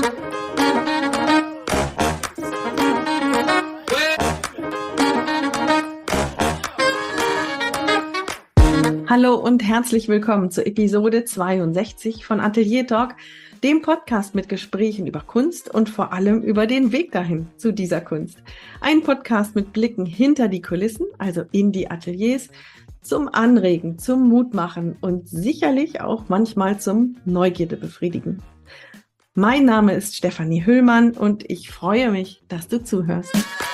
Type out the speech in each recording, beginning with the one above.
Hallo und herzlich willkommen zur Episode 62 von Atelier Talk, dem Podcast mit Gesprächen über Kunst und vor allem über den Weg dahin zu dieser Kunst. Ein Podcast mit Blicken hinter die Kulissen, also in die Ateliers, zum Anregen, zum Mutmachen und sicherlich auch manchmal zum Neugierde befriedigen. Mein Name ist Stefanie Hüllmann und ich freue mich, dass du zuhörst.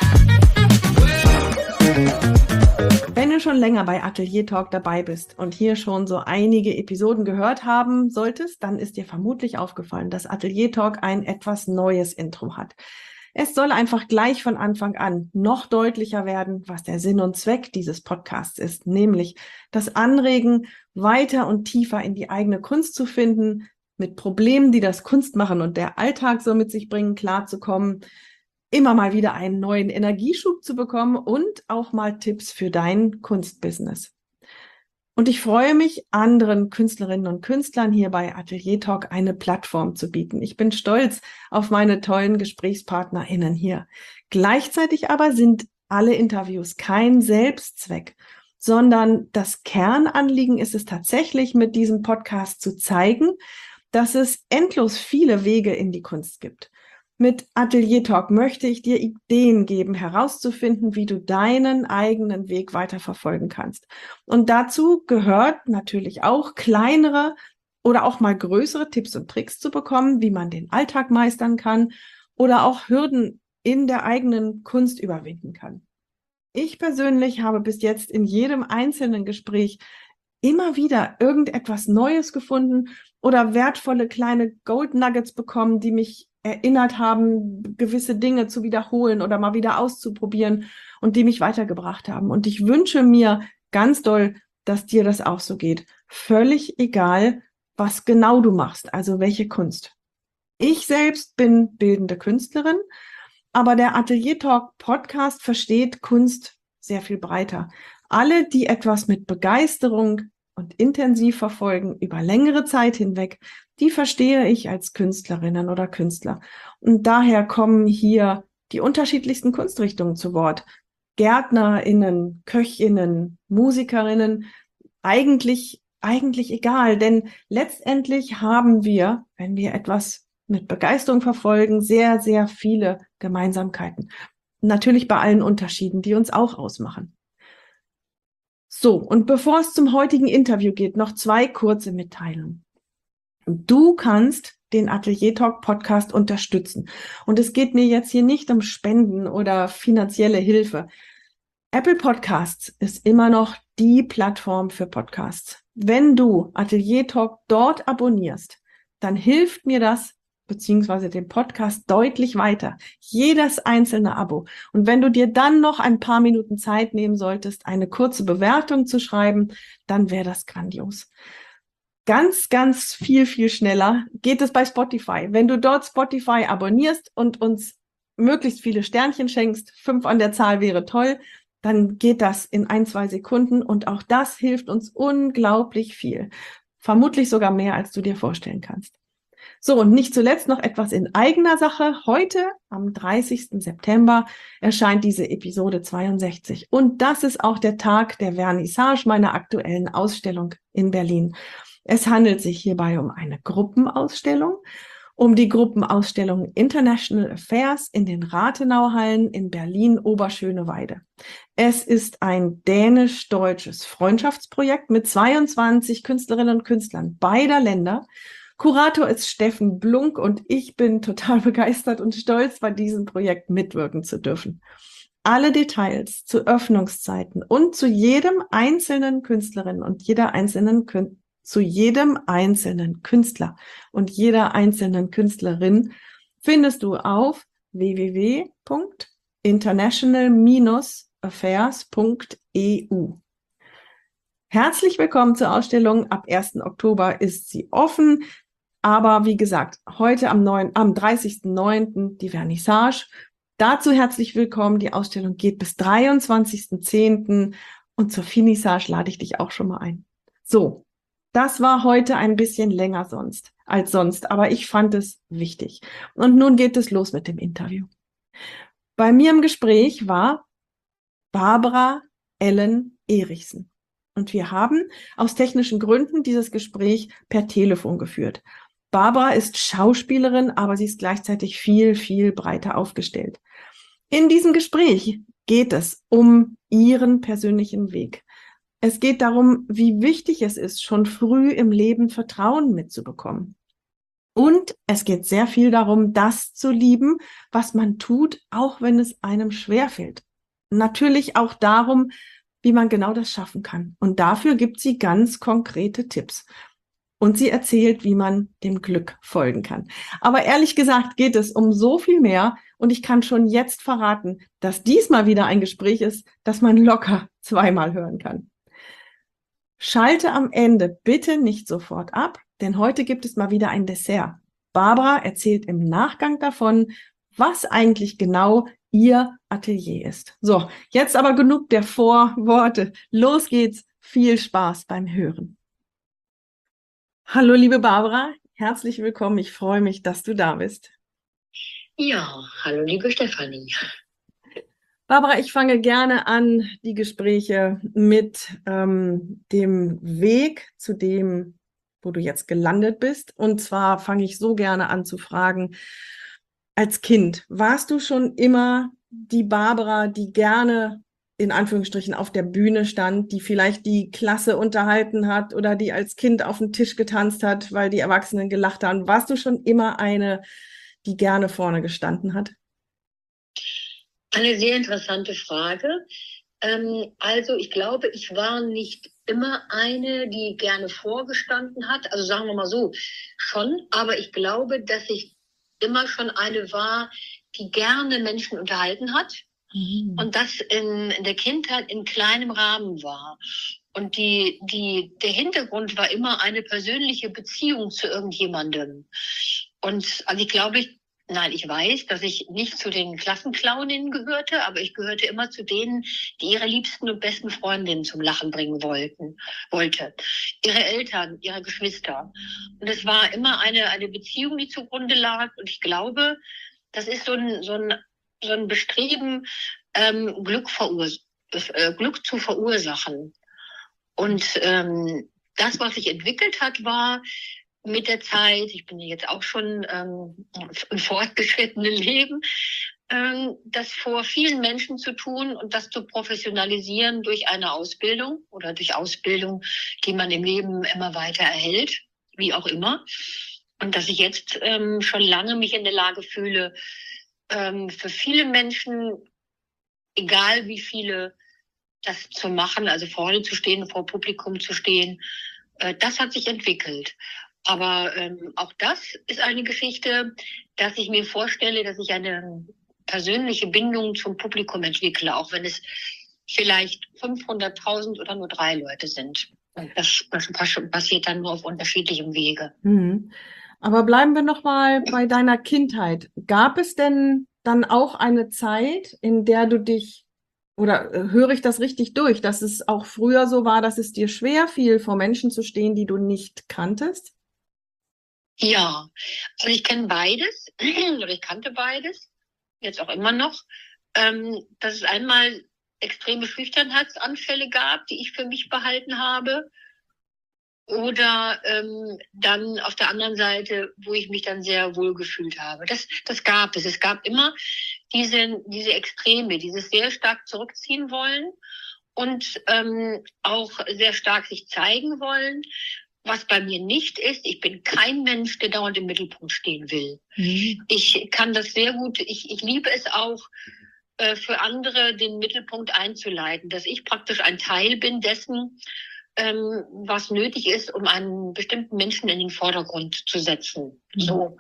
Wenn du schon länger bei Atelier Talk dabei bist und hier schon so einige Episoden gehört haben solltest, dann ist dir vermutlich aufgefallen, dass Atelier Talk ein etwas neues Intro hat. Es soll einfach gleich von Anfang an noch deutlicher werden, was der Sinn und Zweck dieses Podcasts ist, nämlich das Anregen, weiter und tiefer in die eigene Kunst zu finden, mit Problemen, die das Kunstmachen und der Alltag so mit sich bringen, klarzukommen, immer mal wieder einen neuen Energieschub zu bekommen und auch mal Tipps für dein Kunstbusiness. Und ich freue mich, anderen Künstlerinnen und Künstlern hier bei Atelier Talk eine Plattform zu bieten. Ich bin stolz auf meine tollen GesprächspartnerInnen hier. Gleichzeitig aber sind alle Interviews kein Selbstzweck, sondern das Kernanliegen ist es tatsächlich, mit diesem Podcast zu zeigen, dass es endlos viele Wege in die Kunst gibt. Mit Atelier Talk möchte ich dir Ideen geben, herauszufinden, wie du deinen eigenen Weg weiterverfolgen kannst. Und dazu gehört natürlich auch kleinere oder auch mal größere Tipps und Tricks zu bekommen, wie man den Alltag meistern kann oder auch Hürden in der eigenen Kunst überwinden kann. Ich persönlich habe bis jetzt in jedem einzelnen Gespräch immer wieder irgendetwas Neues gefunden oder wertvolle kleine Gold Nuggets bekommen, die mich erinnert haben, gewisse Dinge zu wiederholen oder mal wieder auszuprobieren und die mich weitergebracht haben. Und ich wünsche mir ganz doll, dass dir das auch so geht. Völlig egal, was genau du machst, also welche Kunst. Ich selbst bin bildende Künstlerin, aber der Atelier Talk Podcast versteht Kunst sehr viel breiter. Alle, die etwas mit Begeisterung und intensiv verfolgen über längere Zeit hinweg, die verstehe ich als Künstlerinnen oder Künstler. Und daher kommen hier die unterschiedlichsten Kunstrichtungen zu Wort. GärtnerInnen, KöchInnen, MusikerInnen, eigentlich egal, denn letztendlich haben wir, wenn wir etwas mit Begeisterung verfolgen, sehr, sehr viele Gemeinsamkeiten. Natürlich bei allen Unterschieden, die uns auch ausmachen. So, und bevor es zum heutigen Interview geht, noch 2 kurze Mitteilungen. Du kannst den Atelier Talk Podcast unterstützen. Und es geht mir jetzt hier nicht um Spenden oder finanzielle Hilfe. Apple Podcasts ist immer noch die Plattform für Podcasts. Wenn du Atelier Talk dort abonnierst, dann hilft mir das beziehungsweise den Podcast deutlich weiter. Jedes einzelne Abo. Und wenn du dir dann noch ein paar Minuten Zeit nehmen solltest, eine kurze Bewertung zu schreiben, dann wäre das grandios. Ganz, ganz viel schneller geht es bei Spotify. Wenn du dort Spotify abonnierst und uns möglichst viele Sternchen schenkst, 5 an der Zahl wäre toll, dann geht das in 1-2 Sekunden und auch das hilft uns unglaublich viel. Vermutlich sogar mehr, als du dir vorstellen kannst. So, und nicht zuletzt noch etwas in eigener Sache. Heute, am 30. September, erscheint diese Episode 62. Und das ist auch der Tag der Vernissage meiner aktuellen Ausstellung in Berlin. Es handelt sich hierbei um eine Gruppenausstellung, um die Gruppenausstellung International Affairs in den Rathenauhallen in Berlin-Oberschöneweide. Es ist ein dänisch-deutsches Freundschaftsprojekt mit 22 Künstlerinnen und Künstlern beider Länder. Kurator ist Steffen Blunk und ich bin total begeistert und stolz, bei diesem Projekt mitwirken zu dürfen. Alle Details zu Öffnungszeiten und zu jedem einzelnen Künstlerin und zu jedem einzelnen Künstler und jeder einzelnen Künstlerin findest du auf www.international-affairs.eu. Herzlich willkommen zur Ausstellung. Ab 1. Oktober ist sie offen. Aber wie gesagt, heute am 30.09. die Vernissage. Dazu herzlich willkommen. Die Ausstellung geht bis 23.10. und zur Finissage lade ich dich auch schon mal ein. So, das war heute ein bisschen länger sonst. als sonst, aber ich fand es wichtig. Und nun geht es los mit dem Interview. Bei mir im Gespräch war Barbara Ellen Erichsen. Und wir haben aus technischen Gründen dieses Gespräch per Telefon geführt. Barbara ist Schauspielerin, aber sie ist gleichzeitig viel, viel breiter aufgestellt. In diesem Gespräch geht es um ihren persönlichen Weg. Es geht darum, wie wichtig es ist, schon früh im Leben Vertrauen mitzubekommen. Und es geht sehr viel darum, das zu lieben, was man tut, auch wenn es einem schwerfällt. Natürlich auch darum, wie man genau das schaffen kann. Und dafür gibt sie ganz konkrete Tipps. Und sie erzählt, wie man dem Glück folgen kann. Aber ehrlich gesagt geht es um so viel mehr. Und ich kann schon jetzt verraten, dass diesmal wieder ein Gespräch ist, das man locker zweimal hören kann. Schalte am Ende bitte nicht sofort ab, denn heute gibt es mal wieder ein Dessert. Barbara erzählt im Nachgang davon, was eigentlich genau ihr Atelier ist. So, jetzt aber genug der Vorworte. Los geht's. Viel Spaß beim Hören. Hallo, liebe Barbara. Herzlich willkommen. Ich freue mich, dass du da bist. Ja, hallo liebe Stefanie. Barbara, ich fange gerne an, die Gespräche mit dem Weg zu dem, wo du jetzt gelandet bist. Und zwar fange ich so gerne an zu fragen, als Kind, warst du schon immer die Barbara, die gerne in Anführungsstrichen auf der Bühne stand, die vielleicht die Klasse unterhalten hat oder die als Kind auf den Tisch getanzt hat, weil die Erwachsenen gelacht haben? Warst du schon immer eine, die gerne vorne gestanden hat? Eine sehr interessante Frage. Also ich glaube, ich war nicht immer eine, die gerne vorgestanden hat. Also sagen wir mal so, schon. Aber ich glaube, dass ich immer schon eine war, die gerne Menschen unterhalten hat. Und das in der Kindheit in kleinem Rahmen war. Und der Hintergrund war immer eine persönliche Beziehung zu irgendjemandem. Und also ich weiß, dass ich nicht zu den Klassenclowninnen gehörte, aber ich gehörte immer zu denen, die ihre liebsten und besten Freundinnen zum Lachen bringen wollte. Ihre Eltern, ihre Geschwister. Und es war immer eine Beziehung, die zugrunde lag. Und ich glaube, das ist so ein Bestreben, Glück zu verursachen. Und das, was sich entwickelt hat, war mit der Zeit, ich bin jetzt auch schon im fortgeschrittenen Leben, das vor vielen Menschen zu tun und das zu professionalisieren durch eine Ausbildung oder durch Ausbildung, die man im Leben immer weiter erhält, wie auch immer. Und dass ich jetzt schon lange mich in der Lage fühle, für viele Menschen, egal wie viele, das zu machen, also vorne zu stehen, vor Publikum zu stehen, das hat sich entwickelt. Aber auch das ist eine Geschichte, dass ich mir vorstelle, dass ich eine persönliche Bindung zum Publikum entwickle, auch wenn es vielleicht 500.000 oder nur 3 Leute sind. Und das passiert dann nur auf unterschiedlichem Wege. Aber bleiben wir noch mal bei deiner Kindheit. Gab es denn dann auch eine Zeit, in der du dich, oder höre ich das richtig durch, dass es auch früher so war, dass es dir schwer fiel, vor Menschen zu stehen, die du nicht kanntest? Ja, also ich kenne beides, oder ich kannte beides, jetzt auch immer noch, dass es einmal extreme Schüchternheitsanfälle gab, die ich für mich behalten habe. Oder dann auf der anderen Seite, wo ich mich dann sehr wohl gefühlt habe. Das gab es. Es gab immer diese Extreme, dieses sehr stark zurückziehen wollen und auch sehr stark sich zeigen wollen. Was bei mir nicht ist, ich bin kein Mensch, der dauernd im Mittelpunkt stehen will. Ich kann das sehr gut, ich liebe es auch, für andere den Mittelpunkt einzuleiten, dass ich praktisch ein Teil bin dessen, was nötig ist, um einen bestimmten Menschen in den Vordergrund zu setzen. So.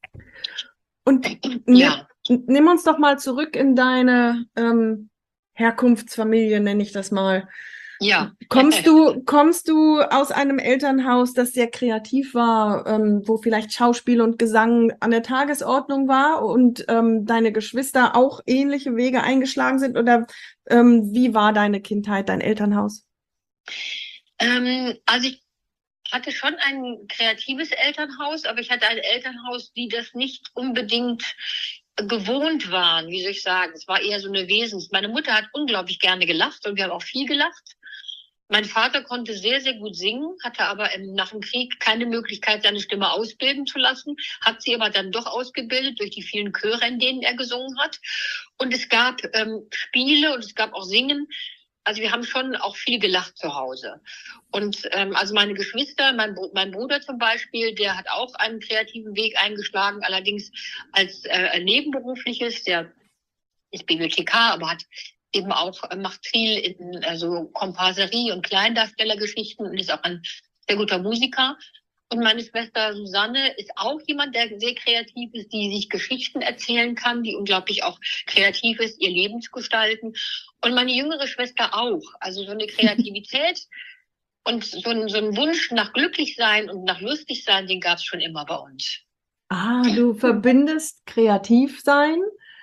Und Ja. nimm uns doch mal zurück in deine Herkunftsfamilie, nenne ich das mal. Ja. Kommst du aus einem Elternhaus, das sehr kreativ war, wo vielleicht Schauspiel und Gesang an der Tagesordnung war und deine Geschwister auch ähnliche Wege eingeschlagen sind? Oder wie war deine Kindheit, dein Elternhaus? Also hatte schon ein kreatives Elternhaus, aber ich hatte ein Elternhaus, die das nicht unbedingt gewohnt waren, wie soll ich sagen. Es war eher so eine Meine Mutter hat unglaublich gerne gelacht und wir haben auch viel gelacht. Mein Vater konnte sehr, sehr gut singen, hatte aber nach dem Krieg keine Möglichkeit, seine Stimme ausbilden zu lassen, hat sie aber dann doch ausgebildet durch die vielen Chöre, in denen er gesungen hat. Und es gab Spiele und es gab auch Singen. Also wir haben schon auch viel gelacht zu Hause. Und also meine Geschwister, mein Bruder zum Beispiel, der hat auch einen kreativen Weg eingeschlagen, allerdings als nebenberufliches. Der ist Bibliothekar, aber hat eben auch, macht viel in also Komparserie und Kleindarstellergeschichten und ist auch ein sehr guter Musiker. Und meine Schwester Susanne ist auch jemand, der sehr kreativ ist, die sich Geschichten erzählen kann, die unglaublich auch kreativ ist, ihr Leben zu gestalten. Und meine jüngere Schwester auch. Also so eine Kreativität und so ein Wunsch nach Glücklichsein und nach Lustigsein, den gab es schon immer bei uns. Ah, du verbindest kreativ sein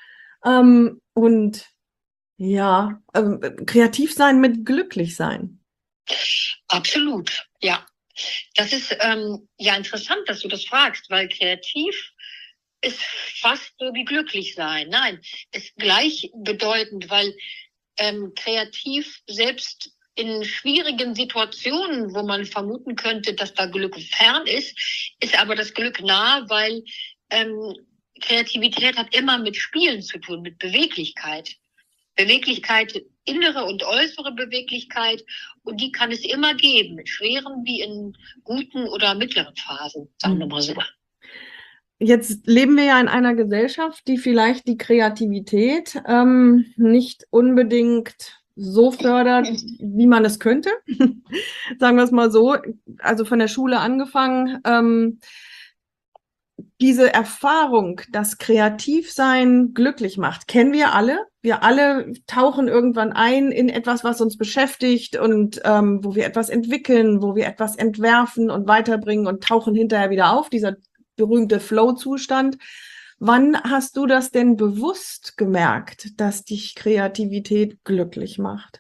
und ja, kreativ sein mit glücklich sein. Absolut, ja. Das ist ja interessant, dass du das fragst, weil kreativ ist fast so wie glücklich sein. Nein, ist gleichbedeutend, weil kreativ selbst in schwierigen Situationen, wo man vermuten könnte, dass da Glück fern ist aber das Glück nah, weil Kreativität hat immer mit Spielen zu tun, mit Beweglichkeit. Beweglichkeit, innere und äußere Beweglichkeit, und die kann es immer geben, in schweren wie in guten oder mittleren Phasen, sagen wir mal so. Jetzt leben wir ja in einer Gesellschaft, die vielleicht die Kreativität nicht unbedingt so fördert, wie man es könnte. Sagen wir es mal so, also von der Schule angefangen. Diese Erfahrung, dass Kreativsein glücklich macht, kennen wir alle. Wir alle tauchen irgendwann ein in etwas, was uns beschäftigt und wo wir etwas entwickeln, wo wir etwas entwerfen und weiterbringen und tauchen hinterher wieder auf, dieser berühmte Flow-Zustand. Wann hast du das denn bewusst gemerkt, dass dich Kreativität glücklich macht?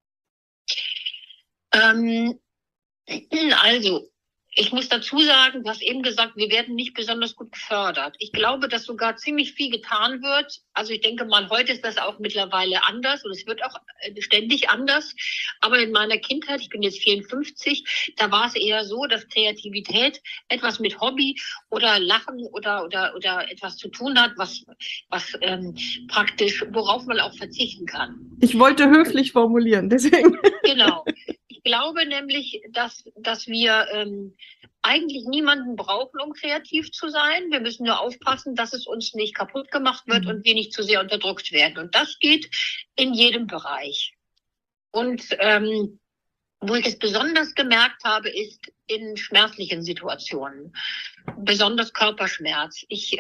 Also, ich muss dazu sagen, du hast eben gesagt, wir werden nicht besonders gut gefördert. Ich glaube, dass sogar ziemlich viel getan wird. Also ich denke mal, heute ist das auch mittlerweile anders und es wird auch ständig anders. Aber in meiner Kindheit, ich bin jetzt 54, da war es eher so, dass Kreativität etwas mit Hobby oder Lachen oder etwas zu tun hat, was praktisch, worauf man auch verzichten kann. Ich wollte höflich formulieren, deswegen. Genau. Ich glaube nämlich, dass wir eigentlich niemanden brauchen, um kreativ zu sein. Wir müssen nur aufpassen, dass es uns nicht kaputt gemacht wird und wir nicht zu sehr unterdrückt werden. Und das geht in jedem Bereich. Und wo ich es besonders gemerkt habe, ist in schmerzlichen Situationen, besonders Körperschmerz. Ich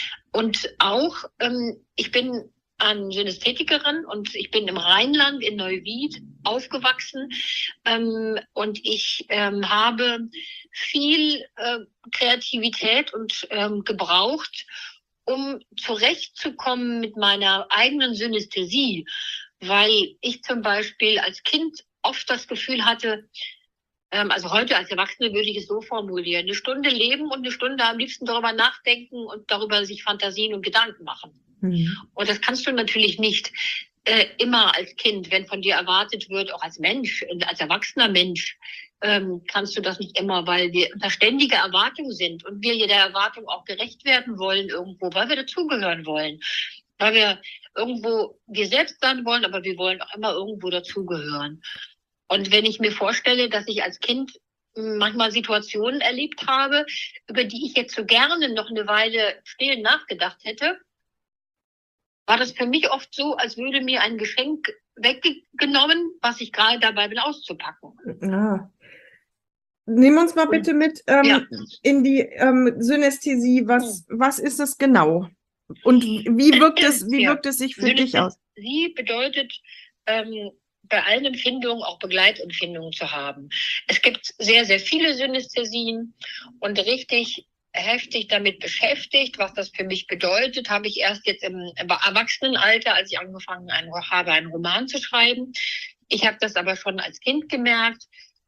bin eine Synästhetikerin und ich bin im Rheinland in Neuwied aufgewachsen und ich habe viel Kreativität und gebraucht, um zurechtzukommen mit meiner eigenen Synästhesie, weil ich zum Beispiel als Kind oft das Gefühl hatte, also heute als Erwachsene würde ich es so formulieren: eine Stunde leben und eine Stunde am liebsten darüber nachdenken und darüber sich Fantasien und Gedanken machen. Und das kannst du natürlich nicht immer als Kind, wenn von dir erwartet wird, auch als Mensch, als erwachsener Mensch, kannst du das nicht immer, weil wir unter ständiger Erwartung sind und wir der Erwartung auch gerecht werden wollen irgendwo, weil wir dazugehören wollen. Weil wir irgendwo wir selbst sein wollen, aber wir wollen auch immer irgendwo dazugehören. Und wenn ich mir vorstelle, dass ich als Kind manchmal Situationen erlebt habe, über die ich jetzt so gerne noch eine Weile still nachgedacht hätte, war das für mich oft so, als würde mir ein Geschenk weggenommen, was ich gerade dabei bin auszupacken. Ja. Nimm uns mal bitte mit in die Synästhesie. Was ist es genau? Und wie wirkt es sich für dich aus? Sie bedeutet, bei allen Empfindungen auch Begleitempfindungen zu haben. Es gibt sehr, sehr viele Synästhesien und richtig heftig damit beschäftigt, was das für mich bedeutet, habe ich erst jetzt im Erwachsenenalter, als ich angefangen habe, einen Roman zu schreiben. Ich habe das aber schon als Kind gemerkt,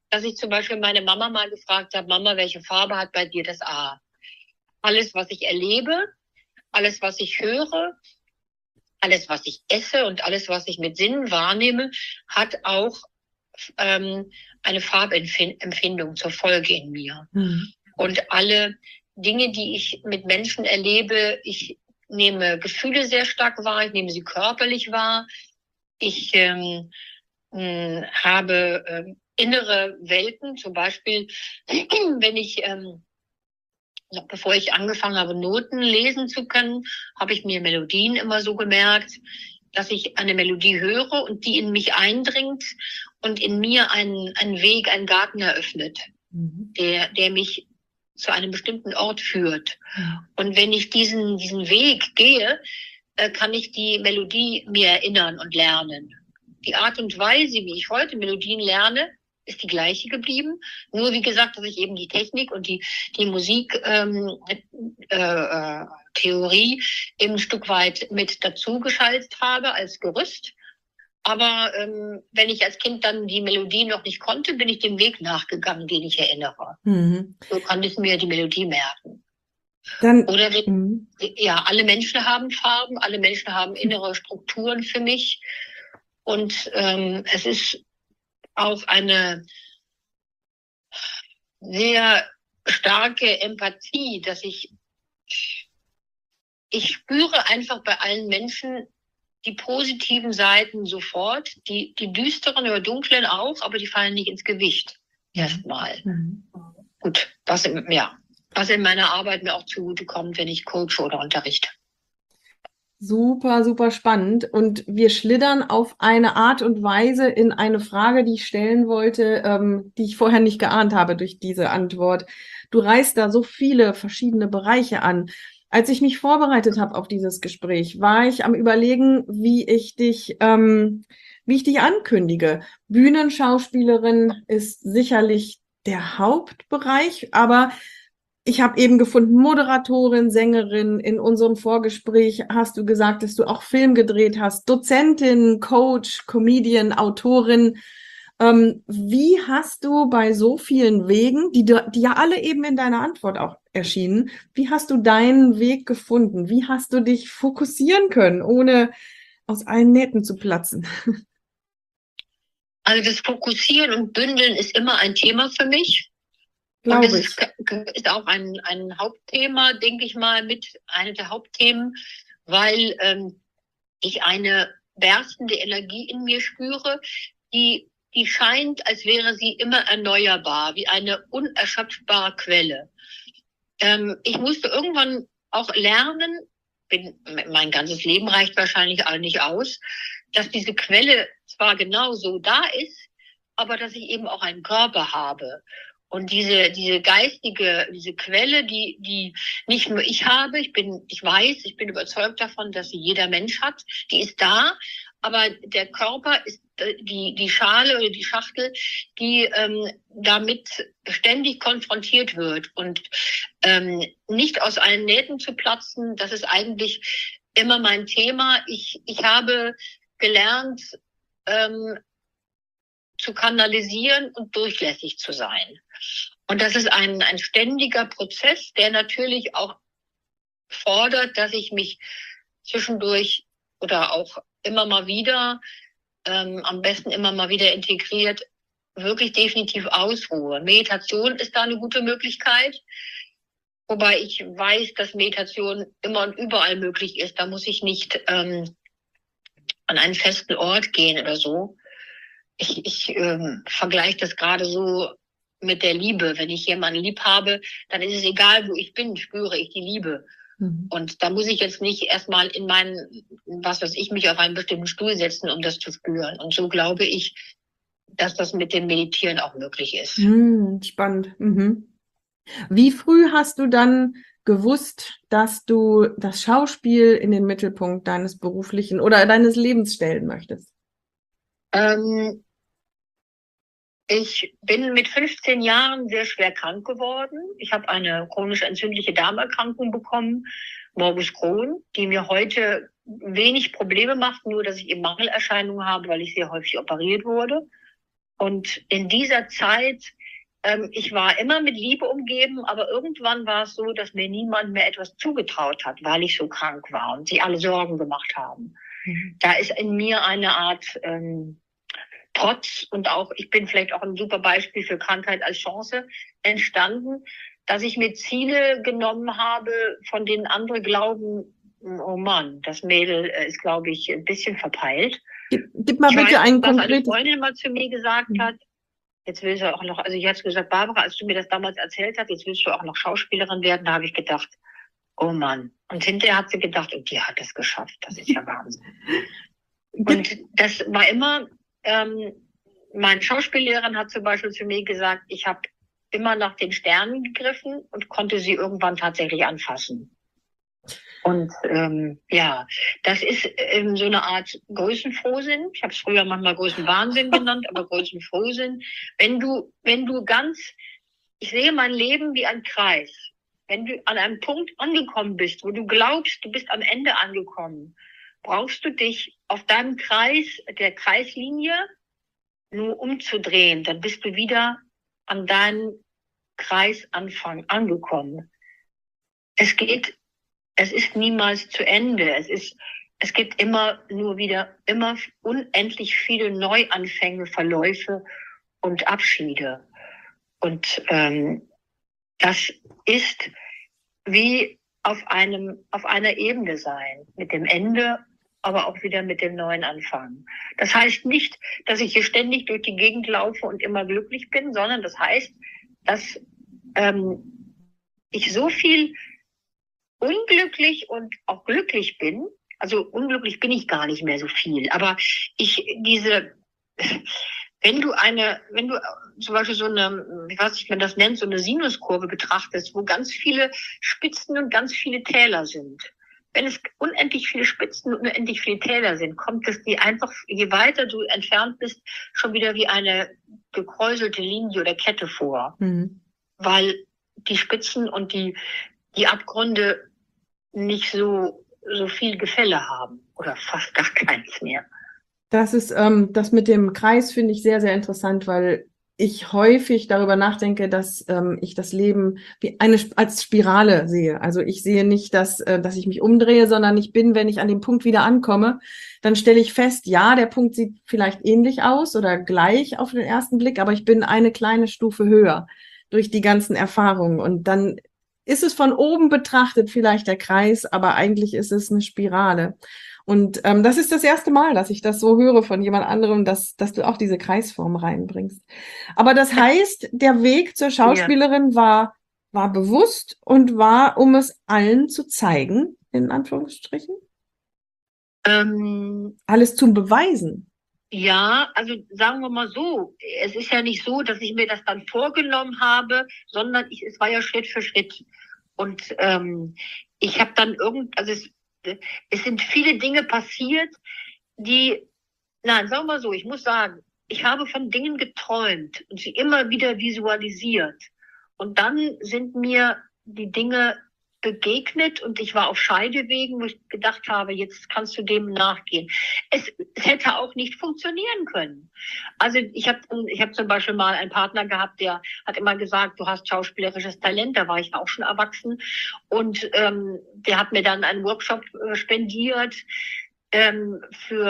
dass ich zum Beispiel meine Mama mal gefragt habe, Mama, welche Farbe hat bei dir das A? Alles, was ich erlebe, alles, was ich höre, alles, was ich esse und alles, was ich mit Sinnen wahrnehme, hat auch eine Farbempfindung zur Folge in mir. Mhm. Und alle Dinge, die ich mit Menschen erlebe, ich nehme Gefühle sehr stark wahr, ich nehme sie körperlich wahr. Ich habe innere Welten, zum Beispiel, wenn ich, bevor ich angefangen habe, Noten lesen zu können, habe ich mir Melodien immer so gemerkt, dass ich eine Melodie höre und die in mich eindringt und in mir einen Weg, einen Garten eröffnet, der mich zu einem bestimmten Ort führt. Und wenn ich diesen Weg gehe, kann ich die Melodie mir erinnern und lernen. Die Art und Weise, wie ich heute Melodien lerne, ist die gleiche geblieben. Nur wie gesagt, dass ich eben die Technik und die Musiktheorie eben ein Stück weit mit dazu geschaltet habe als Gerüst. Aber wenn ich als Kind dann die Melodie noch nicht konnte, bin ich dem Weg nachgegangen, den ich erinnere. Mhm. So kann ich mir die Melodie merken. Oder ja, alle Menschen haben Farben, alle Menschen haben innere Strukturen für mich. Und es ist auch eine sehr starke Empathie, dass ich spüre einfach bei allen Menschen die positiven Seiten sofort, die düsteren oder dunklen auch, aber die fallen nicht ins Gewicht erstmal. Mhm. Gut, was in meiner Arbeit mir auch zugutekommt, wenn ich coache oder unterrichte. Super, super spannend. Und wir schlittern auf eine Art und Weise in eine Frage, die ich stellen wollte, die ich vorher nicht geahnt habe durch diese Antwort. Du reißt da so viele verschiedene Bereiche an. Als ich mich vorbereitet habe auf dieses Gespräch, war ich am Überlegen, wie ich dich ankündige. Bühnenschauspielerin ist sicherlich der Hauptbereich, aber ich habe eben gefunden, Moderatorin, Sängerin. In unserem Vorgespräch hast du gesagt, dass du auch Film gedreht hast, Dozentin, Coach, Comedian, Autorin. Wie hast du bei so vielen Wegen, die ja alle eben in deiner Antwort auch erschienen, wie hast du deinen Weg gefunden? Wie hast du dich fokussieren können, ohne aus allen Nähten zu platzen? Also das Fokussieren und Bündeln ist immer ein Thema für mich. Und das ist auch ein Hauptthema, denke ich mal, mit einer der Hauptthemen, weil ich eine berstende Energie in mir spüre, die scheint, als wäre sie immer erneuerbar, wie eine unerschöpfbare Quelle. Ich musste irgendwann auch lernen, mein ganzes Leben reicht wahrscheinlich auch nicht aus, dass diese Quelle zwar genau so da ist, aber dass ich eben auch einen Körper habe. Und diese Quelle, die nicht nur ich habe, ich bin überzeugt davon, dass sie jeder Mensch hat, die ist da, aber der Körper ist die Schale oder die Schachtel, die damit ständig konfrontiert wird. Und nicht aus allen Nähten zu platzen, das ist eigentlich immer mein Thema. Ich habe gelernt, zu kanalisieren und durchlässig zu sein. Und das ist ein ständiger Prozess, der natürlich auch fordert, dass ich mich zwischendurch oder auch immer mal wieder, am besten immer mal wieder integriert, wirklich definitiv ausruhe. Meditation ist da eine gute Möglichkeit, wobei ich weiß, dass Meditation immer und überall möglich ist. Da muss ich nicht an einen festen Ort gehen oder so. Ich vergleiche das gerade so mit der Liebe. Wenn ich jemanden lieb habe, dann ist es egal, wo ich bin, spüre ich die Liebe. Mhm. Und da muss ich jetzt nicht erstmal in mich auf einen bestimmten Stuhl setzen, um das zu spüren. Und so glaube ich, dass das mit dem Meditieren auch möglich ist. Spannend. Mhm. Wie früh hast du dann gewusst, dass du das Schauspiel in den Mittelpunkt deines beruflichen oder deines Lebens stellen möchtest? Ich bin mit 15 Jahren sehr schwer krank geworden. Ich habe eine chronisch entzündliche Darmerkrankung bekommen, Morbus Crohn, die mir heute wenig Probleme macht, nur dass ich eben Mangelerscheinungen habe, weil ich sehr häufig operiert wurde. Und in dieser Zeit, ich war immer mit Liebe umgeben, aber irgendwann war es so, dass mir niemand mehr etwas zugetraut hat, weil ich so krank war und sie alle Sorgen gemacht haben. Da ist in mir eine Art Trotz und auch, ich bin vielleicht auch ein super Beispiel für Krankheit als Chance entstanden, dass ich mir Ziele genommen habe, von denen andere glauben, oh Mann, das Mädel ist, glaube ich, ein bisschen verpeilt. Gib mal bitte ein was eine konkretes... Freundin mal zu mir gesagt hat, jetzt willst du auch noch, also ich hatte gesagt, Barbara, als du mir das damals erzählt hast, jetzt willst du auch noch Schauspielerin werden, da habe ich gedacht, oh Mann. Und hinterher hat sie gedacht, und die hat es geschafft, das ist ja Wahnsinn. Und das war immer, meine Schauspiellehrerin hat zum Beispiel zu mir gesagt, ich habe immer nach den Sternen gegriffen und konnte sie irgendwann tatsächlich anfassen. Und ja, das ist so eine Art Größenfrohsinn. Ich habe es früher manchmal Größenwahnsinn genannt, aber Größenfrohsinn. Wenn du ganz, ich sehe mein Leben wie ein Kreis. Wenn du an einem Punkt angekommen bist, wo du glaubst, du bist am Ende angekommen, brauchst du dich auf deinem Kreis, der Kreislinie, nur umzudrehen. Dann bist du wieder an deinem Kreisanfang angekommen. Es ist niemals zu Ende. Es gibt immer unendlich viele Neuanfänge, Verläufe und Abschiede. Und das ist wie auf einer Ebene sein, mit dem Ende, aber auch wieder mit dem neuen Anfang. Das heißt nicht, dass ich hier ständig durch die Gegend laufe und immer glücklich bin, sondern das heißt, dass ich so viel unglücklich und auch glücklich bin. Also unglücklich bin ich gar nicht mehr so viel. Aber wenn du zum Beispiel so eine, ich weiß nicht, wie man das nennt, so eine Sinuskurve betrachtest, wo ganz viele Spitzen und ganz viele Täler sind. Wenn es unendlich viele Spitzen und unendlich viele Täler sind, kommt es dir einfach, je weiter du entfernt bist, schon wieder wie eine gekräuselte Linie oder Kette vor. Mhm. Weil die Spitzen und die Abgründe nicht so viel Gefälle haben oder fast gar keins mehr. Das ist, das mit dem Kreis finde ich sehr, sehr interessant, weil ich häufig darüber nachdenke, dass ich das Leben wie als Spirale sehe. Also ich sehe nicht, dass ich mich umdrehe, sondern ich bin, wenn ich an dem Punkt wieder ankomme, dann stelle ich fest, ja, der Punkt sieht vielleicht ähnlich aus oder gleich auf den ersten Blick, aber ich bin eine kleine Stufe höher durch die ganzen Erfahrungen. Und dann ist es von oben betrachtet vielleicht der Kreis, aber eigentlich ist es eine Spirale. Und das ist das erste Mal, dass ich das so höre von jemand anderem, dass du auch diese Kreisform reinbringst. Aber das heißt, der Weg zur Schauspielerin war bewusst und war, um es allen zu zeigen, in Anführungsstrichen? Alles zum Beweisen. Ja, also sagen wir mal so, es ist ja nicht so, dass ich mir das dann vorgenommen habe, sondern es war ja Schritt für Schritt. Und ich habe dann es sind viele Dinge passiert, sagen wir mal so, ich muss sagen, ich habe von Dingen geträumt und sie immer wieder visualisiert. Und dann sind mir die Dinge begegnet und ich war auf Scheidewegen, wo ich gedacht habe, jetzt kannst du dem nachgehen. Es hätte auch nicht funktionieren können. Also ich hab zum Beispiel mal einen Partner gehabt, der hat immer gesagt, du hast schauspielerisches Talent, da war ich auch schon erwachsen und der hat mir dann einen Workshop spendiert, in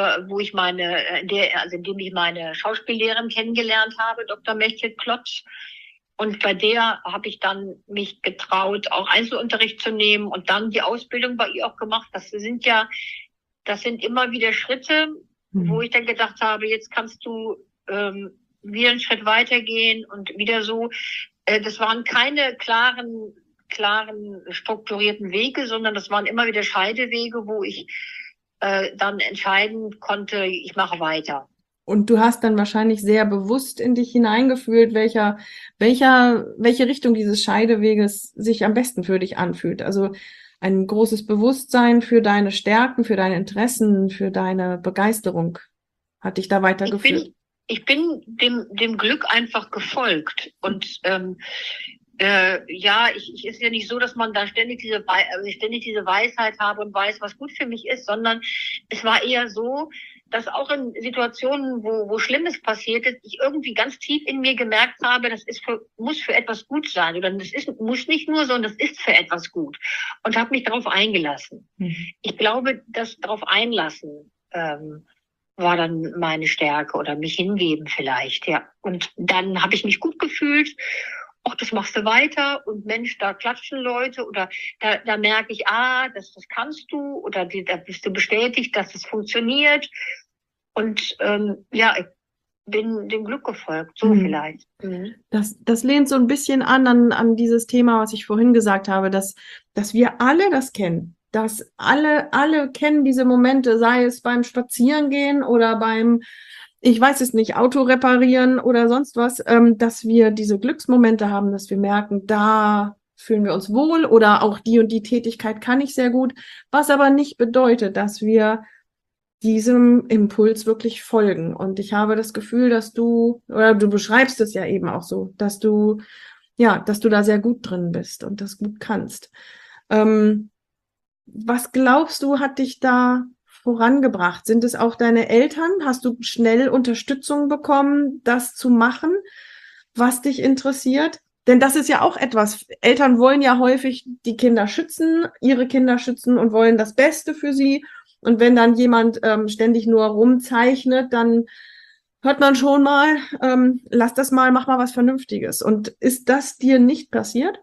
dem ich meine Schauspiellehrerin kennengelernt habe, Dr. Mechthild Klotz. Und bei der habe ich dann mich getraut, auch Einzelunterricht zu nehmen und dann die Ausbildung bei ihr auch gemacht. Das sind immer wieder Schritte, wo ich dann gedacht habe, jetzt kannst du wieder einen Schritt weitergehen und wieder so. Das waren keine klaren, strukturierten Wege, sondern das waren immer wieder Scheidewege, wo ich dann entscheiden konnte, ich mache weiter. Und du hast dann wahrscheinlich sehr bewusst in dich hineingefühlt, welche Richtung dieses Scheideweges sich am besten für dich anfühlt. Also ein großes Bewusstsein für deine Stärken, für deine Interessen, für deine Begeisterung hat dich da weitergeführt. Ich bin dem Glück einfach gefolgt. Und ist ja nicht so, dass man da ständig diese Weisheit habe und weiß, was gut für mich ist, sondern es war eher so, dass auch in Situationen, wo Schlimmes passiert ist, ich irgendwie ganz tief in mir gemerkt habe, muss für etwas gut sein. Oder muss nicht nur, sondern das ist für etwas gut. Und habe mich darauf eingelassen. Ich glaube, das darauf einlassen war dann meine Stärke oder mich hingeben vielleicht, ja. Und dann habe ich mich gut gefühlt. Ach, das machst du weiter und Mensch, da klatschen Leute oder da merke ich, das kannst du oder da bist du bestätigt, dass es funktioniert. Und ich bin dem Glück gefolgt, so vielleicht. Das lehnt so ein bisschen an dieses Thema, was ich vorhin gesagt habe, dass wir alle das kennen. Dass alle kennen diese Momente, sei es beim Spazierengehen oder beim, ich weiß es nicht, Auto reparieren oder sonst was, dass wir diese Glücksmomente haben, dass wir merken, da fühlen wir uns wohl oder auch die und die Tätigkeit kann ich sehr gut, was aber nicht bedeutet, dass wir diesem Impuls wirklich folgen. Und ich habe das Gefühl, dass du beschreibst es ja eben auch so, dass du da sehr gut drin bist und das gut kannst. Was glaubst du, hat dich da vorangebracht? Sind es auch deine Eltern? Hast du schnell Unterstützung bekommen, das zu machen, was dich interessiert? Denn das ist ja auch etwas. Eltern wollen ja häufig die Kinder schützen, ihre Kinder schützen und wollen das Beste für sie. Und wenn dann jemand ständig nur rumzeichnet, dann hört man schon mal, lass das mal, mach mal was Vernünftiges. Und ist das dir nicht passiert?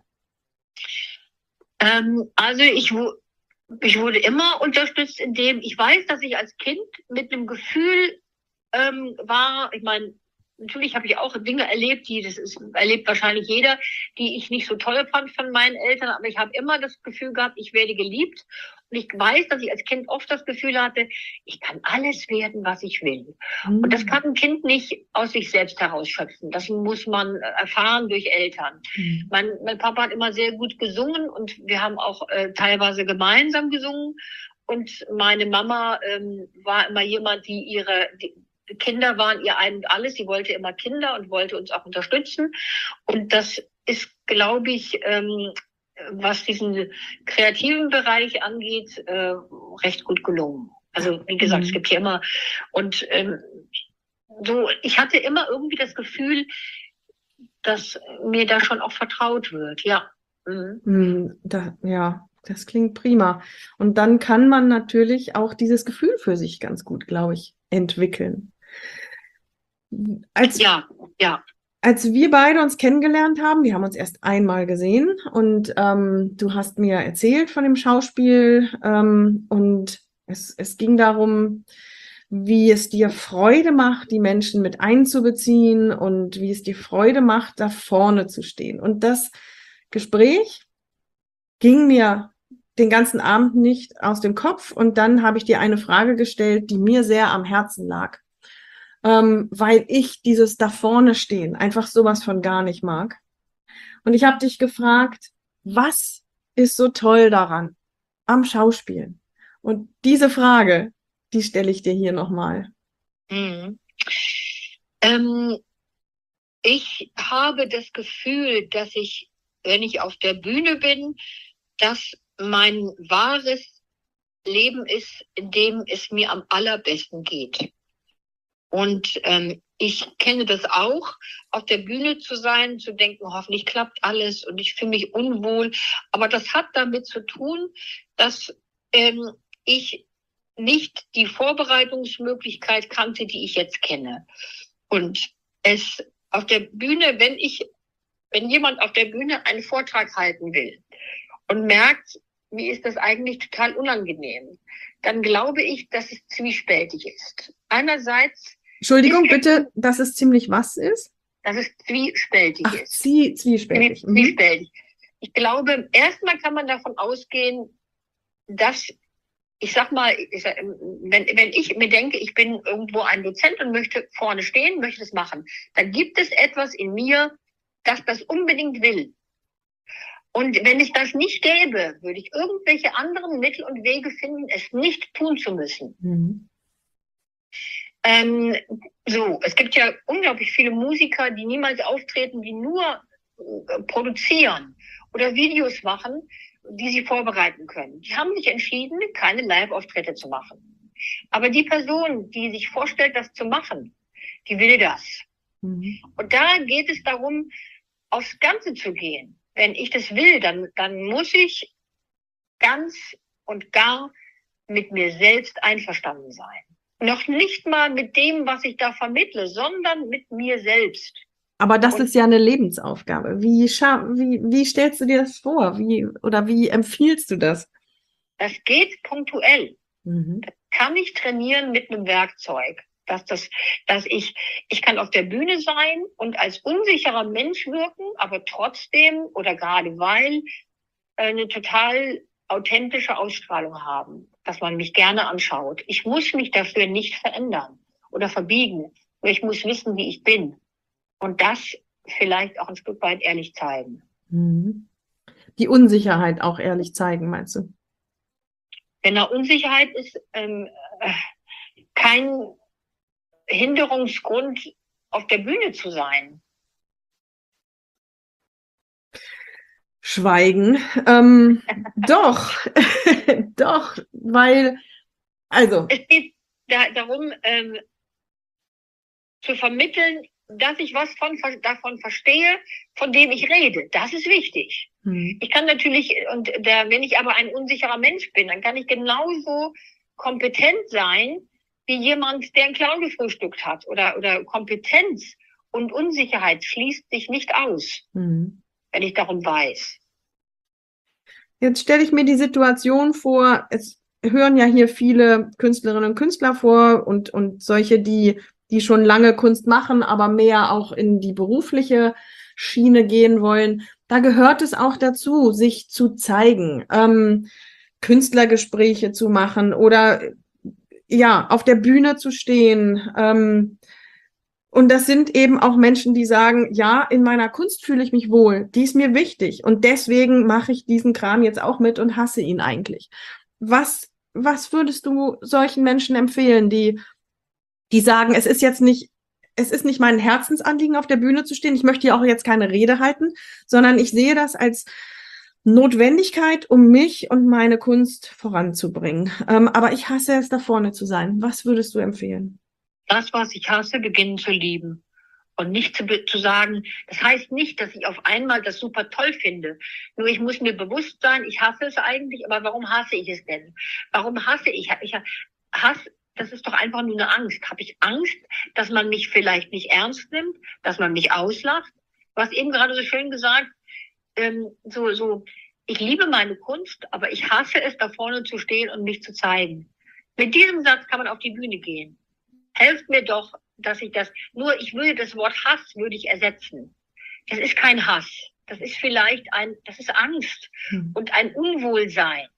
Also ich wurde immer unterstützt, indem ich weiß, dass ich als Kind mit einem Gefühl war, ich meine, natürlich habe ich auch Dinge erlebt, erlebt wahrscheinlich jeder, die ich nicht so toll fand von meinen Eltern, aber ich habe immer das Gefühl gehabt, ich werde geliebt. Und ich weiß, dass ich als Kind oft das Gefühl hatte, ich kann alles werden, was ich will. Und das kann ein Kind nicht aus sich selbst herausschöpfen. Das muss man erfahren durch Eltern. Mein Papa hat immer sehr gut gesungen und wir haben auch teilweise gemeinsam gesungen. Und meine Mama war immer jemand, die Kinder waren ihr ein und alles. Sie wollte immer Kinder und wollte uns auch unterstützen. Und das ist, glaube ich, was diesen kreativen Bereich angeht, recht gut gelungen. Also wie gesagt, es gibt hier immer und ich hatte immer irgendwie das Gefühl, dass mir da schon auch vertraut wird. Ja. Das klingt prima. Und dann kann man natürlich auch dieses Gefühl für sich ganz gut, glaube ich, entwickeln. Als wir beide uns kennengelernt haben, wir haben uns erst einmal gesehen und du hast mir erzählt von dem Schauspiel und es ging darum, wie es dir Freude macht, die Menschen mit einzubeziehen und wie es dir Freude macht, da vorne zu stehen. Und das Gespräch ging mir den ganzen Abend nicht aus dem Kopf und dann habe ich dir eine Frage gestellt, die mir sehr am Herzen lag. Weil ich dieses da vorne stehen einfach sowas von gar nicht mag. Und ich habe dich gefragt, was ist so toll daran am Schauspielen? Und diese Frage, die stelle ich dir hier nochmal. Ich habe das Gefühl, dass ich, wenn ich auf der Bühne bin, dass mein wahres Leben ist, in dem es mir am allerbesten geht. Und ich kenne das auch, auf der Bühne zu sein, zu denken, hoffentlich klappt alles und ich fühle mich unwohl. Aber das hat damit zu tun, dass ich nicht die Vorbereitungsmöglichkeit kannte, die ich jetzt kenne. Und es auf der Bühne, wenn jemand auf der Bühne einen Vortrag halten will und merkt, wie ist das eigentlich total unangenehm, dann glaube ich, dass es zwiespältig ist. Einerseits Entschuldigung, bitte, dass es ziemlich was ist? Dass es zwiespältig ist. Zwiespältig. Zwiespältig. Ich glaube, erstmal kann man davon ausgehen, dass, ich sag mal, wenn ich mir denke, ich bin irgendwo ein Dozent und möchte vorne stehen, möchte das machen, dann gibt es etwas in mir, das das unbedingt will. Und wenn es das nicht gäbe, würde ich irgendwelche anderen Mittel und Wege finden, es nicht tun zu müssen. Es gibt ja unglaublich viele Musiker, die niemals auftreten, die nur produzieren oder Videos machen, die sie vorbereiten können. Die haben sich entschieden, keine Live-Auftritte zu machen. Aber die Person, die sich vorstellt, das zu machen, die will das. Mhm. Und da geht es darum, aufs Ganze zu gehen. Wenn ich das will, dann muss ich ganz und gar mit mir selbst einverstanden sein. Noch nicht mal mit dem, was ich da vermittle, sondern mit mir selbst. Aber das Und ist ja eine Lebensaufgabe. Wie stellst du dir das vor? Wie empfiehlst du das? das geht punktuell. Mhm. Kann ich trainieren mit einem Werkzeug. Ich kann auf der Bühne sein und als unsicherer Mensch wirken, aber trotzdem oder gerade weil eine total authentische Ausstrahlung haben, dass man mich gerne anschaut. Ich muss mich dafür nicht verändern oder verbiegen. Nur ich muss wissen, wie ich bin. Und das vielleicht auch ein Stück weit ehrlich zeigen. Mhm. Die Unsicherheit auch ehrlich zeigen, meinst du? Genau, Unsicherheit ist kein Hinderungsgrund, auf der Bühne zu sein. Schweigen. Doch, doch, weil, also, Es geht darum, zu vermitteln, dass ich was davon verstehe, von dem ich rede. Das ist wichtig. Ich kann natürlich, wenn ich aber ein unsicherer Mensch bin, dann kann ich genauso kompetent sein, wie jemand, der einen Clown gefrühstückt hat. Oder Kompetenz und Unsicherheit schließt sich nicht aus, wenn ich darum weiß. Jetzt stelle ich mir die Situation vor, es hören ja hier viele Künstlerinnen und Künstler vor und solche, die schon lange Kunst machen, aber mehr auch in die berufliche Schiene gehen wollen. Da gehört es auch dazu, sich zu zeigen, Künstlergespräche zu machen oder ja, auf der Bühne zu stehen. Und das sind eben auch Menschen, die sagen, ja, in meiner Kunst fühle ich mich wohl, die ist mir wichtig und deswegen mache ich diesen Kram jetzt auch mit und hasse ihn eigentlich. Was würdest du solchen Menschen empfehlen, die sagen, es ist nicht mein Herzensanliegen, auf der Bühne zu stehen, ich möchte hier auch jetzt keine Rede halten, sondern ich sehe das als Notwendigkeit, um mich und meine Kunst voranzubringen. Aber ich hasse es, da vorne zu sein. Was würdest du empfehlen? Das, was ich hasse, beginnen zu lieben. Und nicht zu sagen, das heißt nicht, dass ich auf einmal das super toll finde. Nur ich muss mir bewusst sein, ich hasse es eigentlich, aber warum hasse ich es denn? Warum hasse ich? Hass, das ist doch einfach nur eine Angst. Habe ich Angst, dass man mich vielleicht nicht ernst nimmt, dass man mich auslacht? Du hast eben gerade so schön gesagt, ich liebe meine Kunst, aber ich hasse es, da vorne zu stehen und mich zu zeigen. Mit diesem Satz kann man auf die Bühne gehen. Helft mir doch, dass ich ich würde das Wort Hass würde ich ersetzen. Das ist kein Hass. Das ist das ist Angst und ein Unwohlsein.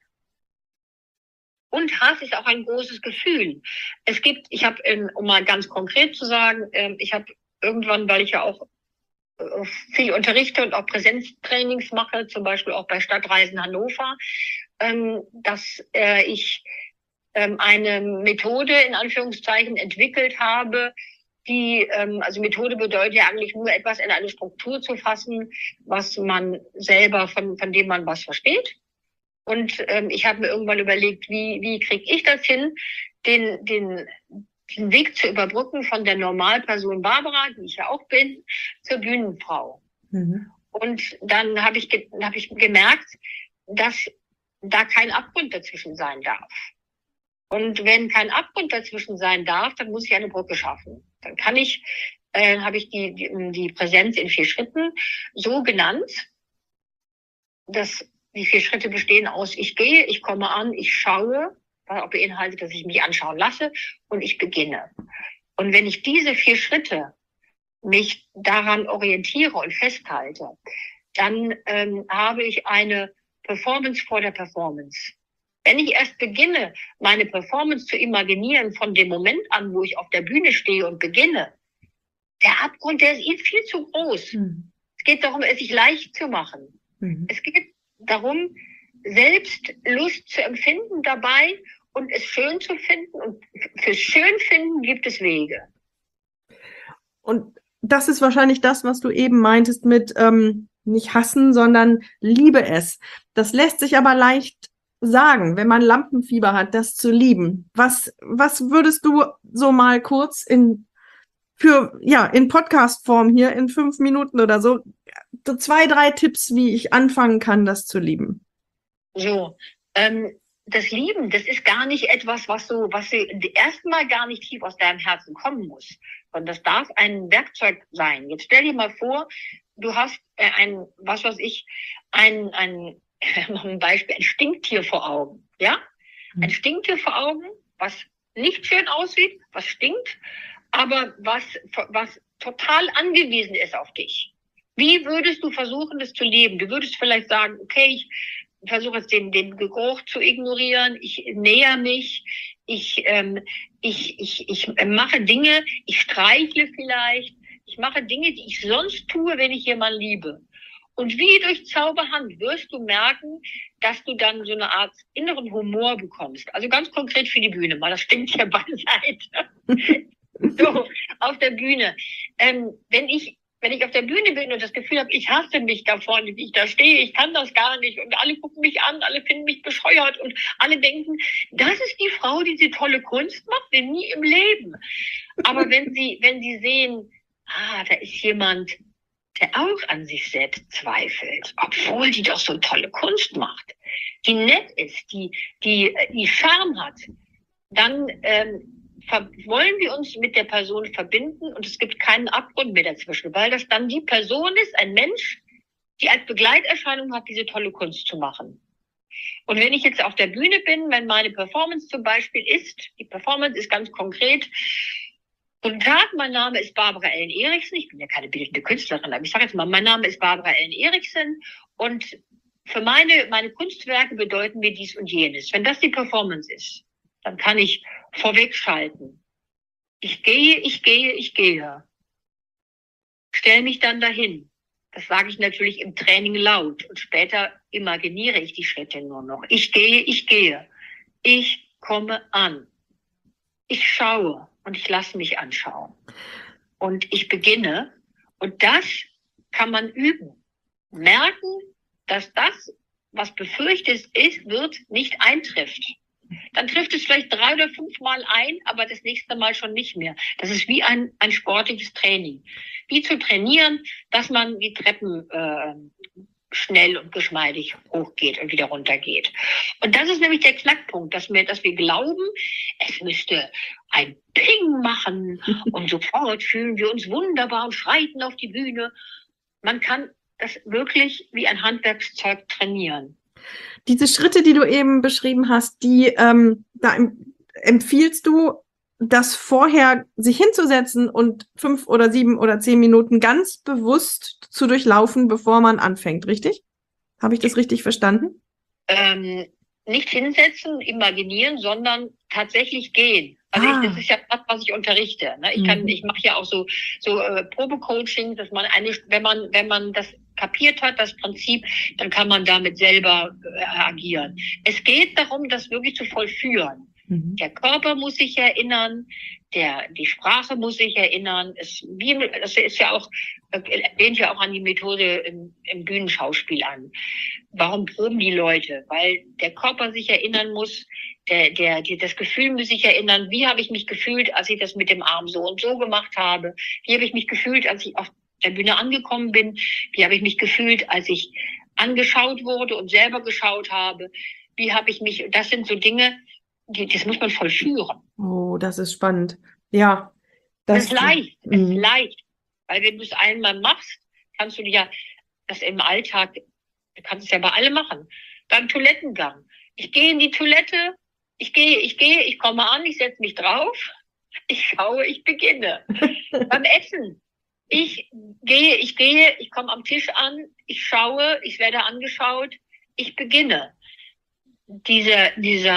Und Hass ist auch ein großes Gefühl. Um mal ganz konkret zu sagen, ich habe irgendwann, weil ich ja auch viel unterrichte und auch Präsenztrainings mache, zum Beispiel auch bei Stadtreisen Hannover, dass ich eine Methode in Anführungszeichen entwickelt habe, also Methode bedeutet ja eigentlich nur etwas in eine Struktur zu fassen, was man selber, von dem man was versteht. Und ich habe mir irgendwann überlegt, wie kriege ich das hin, den Weg zu überbrücken von der Normalperson Barbara, die ich ja auch bin, zur Bühnenfrau. Und dann habe ich gemerkt, dass da kein Abgrund dazwischen sein darf. Und wenn kein Abgrund dazwischen sein darf, dann muss ich eine Brücke schaffen. Dann habe ich die Präsenz in 4 Schritten so genannt, dass die 4 Schritte bestehen aus: Ich gehe, ich komme an, ich schaue, was auch beinhaltet, dass ich mich anschauen lasse, und ich beginne. Und wenn ich diese 4 Schritte mich daran orientiere und festhalte, dann habe ich eine Performance vor der Performance. Wenn ich erst beginne, meine Performance zu imaginieren von dem Moment an, wo ich auf der Bühne stehe und beginne, der Abgrund, der ist viel zu groß. Es geht darum, es sich leicht zu machen. Es geht darum, selbst Lust zu empfinden dabei und es schön zu finden. Und fürs Schönfinden gibt es Wege. Und das ist wahrscheinlich das, was du eben meintest mit nicht hassen, sondern liebe es. Das lässt sich aber leicht sagen, wenn man Lampenfieber hat, das zu lieben? Was würdest du so mal kurz in Podcast-Form hier in 5 Minuten oder so 2, 3 Tipps, wie ich anfangen kann, das zu lieben? So, das Lieben, das ist gar nicht etwas, was erstmal gar nicht tief aus deinem Herzen kommen muss, sondern das darf ein Werkzeug sein. Jetzt stell dir mal vor, du hast ein Beispiel, ein Stinktier vor Augen, ja? Ein Stinktier vor Augen, was nicht schön aussieht, was stinkt, aber was total angewiesen ist auf dich. Wie würdest du versuchen, das zu leben? Du würdest vielleicht sagen, okay, ich versuche jetzt den Geruch zu ignorieren, ich näher mich, ich mache Dinge, ich streichle vielleicht, ich mache Dinge, die ich sonst tue, wenn ich jemanden liebe. Und wie durch Zauberhand wirst du merken, dass du dann so eine Art inneren Humor bekommst. Also ganz konkret für die Bühne mal, das stimmt ja beiseite. So, auf der Bühne. Wenn ich auf der Bühne bin und das Gefühl habe, ich hasse mich da vorne, wie ich da stehe, ich kann das gar nicht und alle gucken mich an, alle finden mich bescheuert und alle denken, das ist die Frau, die diese tolle Kunst macht, denn nie im Leben. Aber wenn sie sehen, da ist jemand, der auch an sich selbst zweifelt, obwohl die doch so tolle Kunst macht, die nett ist, die Charme hat, dann wollen wir uns mit der Person verbinden und es gibt keinen Abgrund mehr dazwischen, weil das dann die Person ist, ein Mensch, die als Begleiterscheinung hat, diese tolle Kunst zu machen. Und wenn ich jetzt auf der Bühne bin, wenn meine Performance zum Beispiel ist, die Performance ist ganz konkret, guten Tag, mein Name ist Barbara Ellen Erichsen, ich bin ja keine bildende Künstlerin, aber ich sage jetzt mal, mein Name ist Barbara Ellen Erichsen und für meine Kunstwerke bedeuten mir dies und jenes. Wenn das die Performance ist, dann kann ich vorwegschalten. Ich gehe. Stell mich dann dahin. Das sage ich natürlich im Training laut und später imaginiere ich die Schritte nur noch. Ich gehe. Ich komme an. Ich schaue und ich lasse mich anschauen. Und ich beginne und das kann man üben. Merken, dass das, was befürchtet wird, nicht eintrifft. Dann trifft es vielleicht 3 oder 5 Mal ein, aber das nächste Mal schon nicht mehr. Das ist wie ein sportliches Training. Wie zu trainieren, dass man die Treppen schnell und geschmeidig hochgeht und wieder runtergeht. Und das ist nämlich der Knackpunkt, dass wir glauben, es müsste ein Ping machen und sofort fühlen wir uns wunderbar und schreiten auf die Bühne. Man kann das wirklich wie ein Handwerkszeug trainieren. Diese Schritte, die du eben beschrieben hast, da empfiehlst du, das vorher sich hinzusetzen und 5 oder 7 oder 10 Minuten ganz bewusst zu durchlaufen, bevor man anfängt, richtig? Habe ich das richtig verstanden? Nicht hinsetzen, imaginieren, sondern tatsächlich gehen. Also das ist ja das, was ich unterrichte. Ne? Ich mache ja auch so Probecoaching, dass man wenn man das kapiert hat, das Prinzip, dann kann man damit selber agieren. Es geht darum, das wirklich zu vollführen. Der Körper muss sich erinnern, die Sprache muss sich erinnern. Das ist ja auch, lehnt ja auch an die Methode im Bühnenschauspiel an. Warum proben die Leute? Weil der Körper sich erinnern muss, das Gefühl muss sich erinnern, wie habe ich mich gefühlt, als ich das mit dem Arm so und so gemacht habe? Wie habe ich mich gefühlt, als ich auf der Bühne angekommen bin? Wie habe ich mich gefühlt, als ich angeschaut wurde und selber geschaut habe? Wie habe ich mich, das sind so Dinge, das muss man vollführen. Oh, das ist spannend. Ja. Das ist leicht. Es ist leicht. Weil wenn du es einmal machst, kannst du dir ja das im Alltag, du kannst es ja bei allem machen. Beim Toilettengang. Ich gehe in die Toilette, ich komme an, ich setze mich drauf, ich schaue, ich beginne. Beim Essen. Ich gehe, ich komme am Tisch an, ich schaue, ich werde angeschaut, ich beginne. Diese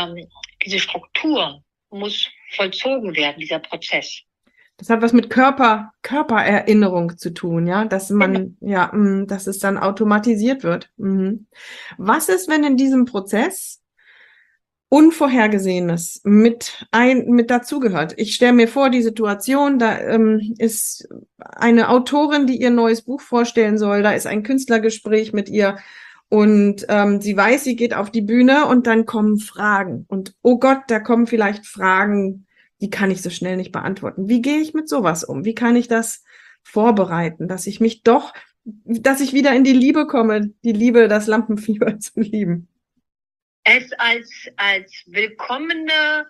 Struktur muss vollzogen werden, dieser Prozess. Das hat was mit Körpererinnerung zu tun, ja, dass dass es dann automatisiert wird. Was ist, wenn in diesem Prozess Unvorhergesehenes mit dazugehört? Ich stelle mir vor, die Situation, da ist eine Autorin, die ihr neues Buch vorstellen soll, da ist ein Künstlergespräch mit ihr Und sie weiß, sie geht auf die Bühne und dann kommen Fragen. Und oh Gott, da kommen vielleicht Fragen, die kann ich so schnell nicht beantworten. Wie gehe ich mit sowas um? Wie kann ich das vorbereiten, dass ich wieder in die Liebe komme, die Liebe, das Lampenfieber zu lieben? Es als willkommene,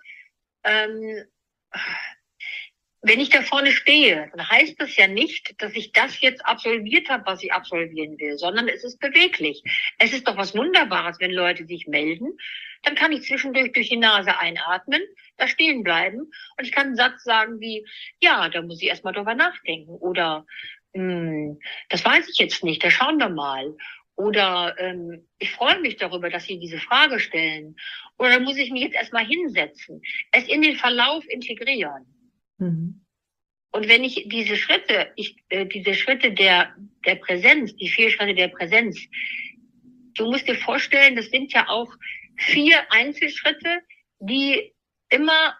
wenn ich da vorne stehe, dann heißt das ja nicht, dass ich das jetzt absolviert habe, was ich absolvieren will, sondern es ist beweglich. Es ist doch was Wunderbares, wenn Leute sich melden. Dann kann ich zwischendurch durch die Nase einatmen, da stehen bleiben und ich kann einen Satz sagen wie, ja, da muss ich erstmal drüber nachdenken oder das weiß ich jetzt nicht, da schauen wir mal. Oder ich freue mich darüber, dass Sie diese Frage stellen. Oder muss ich mich jetzt erstmal hinsetzen, es in den Verlauf integrieren. Mhm. Und wenn ich diese Schritte der Präsenz, die 4 Schritte der Präsenz, du musst dir vorstellen, das sind ja auch 4 Einzelschritte, die immer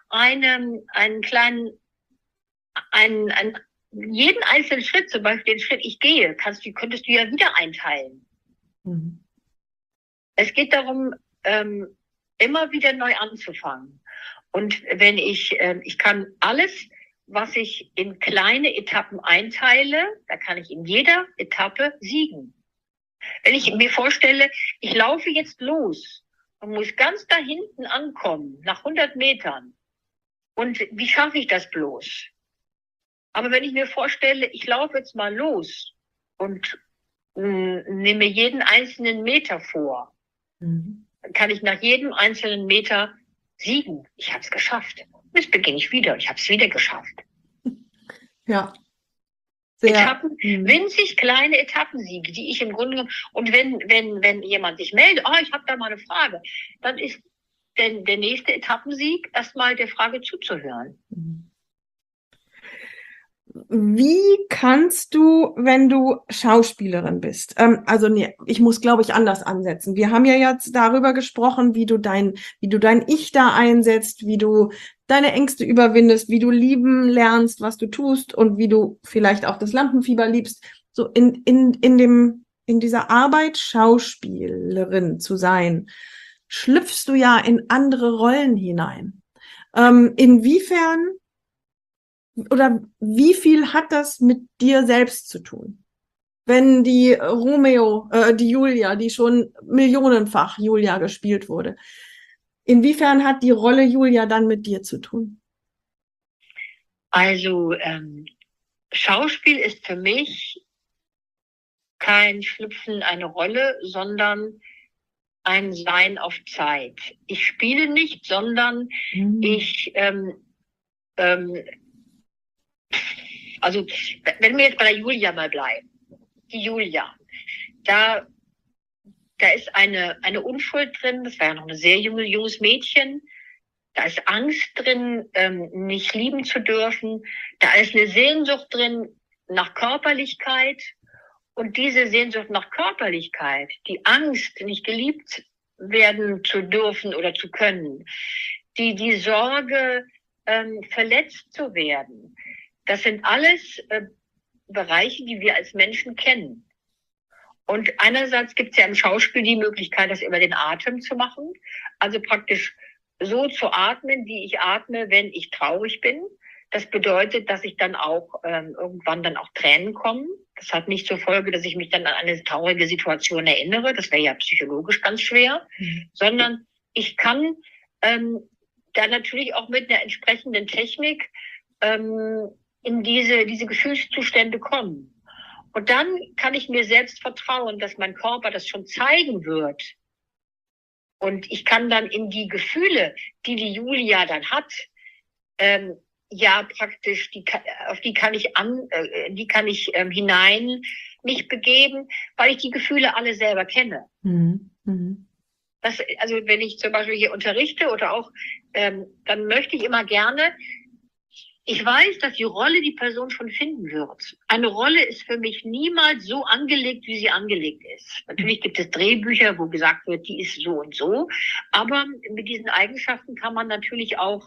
jeden einzelnen Schritt, zum Beispiel den Schritt ich gehe, könntest du ja wieder einteilen. Mhm. Es geht darum, immer wieder neu anzufangen. Und wenn ich kann alles, was ich in kleine Etappen einteile, da kann ich in jeder Etappe siegen. Wenn ich mir vorstelle, ich laufe jetzt los und muss ganz da hinten ankommen, nach 100 Metern. Und wie schaffe ich das bloß? Aber wenn ich mir vorstelle, ich laufe jetzt mal los und nehme jeden einzelnen Meter vor, dann kann ich nach jedem einzelnen Meter siegen. Ich habe es geschafft. Jetzt beginne ich wieder. Ich habe es wieder geschafft. Ja. Etappen, winzig kleine Etappensiege, die ich im Grunde genommen, und wenn jemand sich meldet, ich habe da mal eine Frage, dann ist der nächste Etappensieg erstmal der Frage zuzuhören. Wie kannst du, wenn du Schauspielerin bist, ich muss, glaube ich, anders ansetzen. Wir haben ja jetzt darüber gesprochen, wie du dein Ich da einsetzt, wie du deine Ängste überwindest, wie du lieben lernst, was du tust und wie du vielleicht auch das Lampenfieber liebst. So in dieser Arbeit Schauspielerin zu sein, schlüpfst du ja in andere Rollen hinein. Inwiefern oder wie viel hat das mit dir selbst zu tun? Wenn die die Julia, die schon millionenfach Julia gespielt wurde, inwiefern hat die Rolle Julia dann mit dir zu tun? Also Schauspiel ist für mich kein Schlüpfen eine Rolle, sondern ein Sein auf Zeit. Ich spiele nicht, sondern also wenn wir jetzt bei der Julia mal bleiben, die Julia, da ist eine Unschuld drin, das war ja noch ein sehr junges Mädchen, da ist Angst drin, nicht lieben zu dürfen, da ist eine Sehnsucht drin nach Körperlichkeit und diese Sehnsucht nach Körperlichkeit, die Angst, nicht geliebt werden zu dürfen oder zu können, die Sorge, verletzt zu werden, das sind alles Bereiche, die wir als Menschen kennen. Und einerseits gibt es ja im Schauspiel die Möglichkeit, das über den Atem zu machen. Also praktisch so zu atmen, wie ich atme, wenn ich traurig bin. Das bedeutet, dass ich dann auch irgendwann dann auch Tränen kommen. Das hat nicht zur Folge, dass ich mich dann an eine traurige Situation erinnere. Das wäre ja psychologisch ganz schwer. Sondern ich kann da natürlich auch mit einer entsprechenden Technik in diese Gefühlszustände kommen. Und dann kann ich mir selbst vertrauen, dass mein Körper das schon zeigen wird. Und ich kann dann in die Gefühle, die Julia dann hat, ja praktisch, auf die kann ich hinein mich begeben, weil ich die Gefühle alle selber kenne. Also wenn ich zum Beispiel hier unterrichte oder auch, dann möchte ich immer gerne, ich weiß, dass die Rolle die Person schon finden wird. Eine Rolle ist für mich niemals so angelegt, wie sie angelegt ist. Natürlich gibt es Drehbücher, wo gesagt wird, die ist so und so. Aber mit diesen Eigenschaften kann man natürlich auch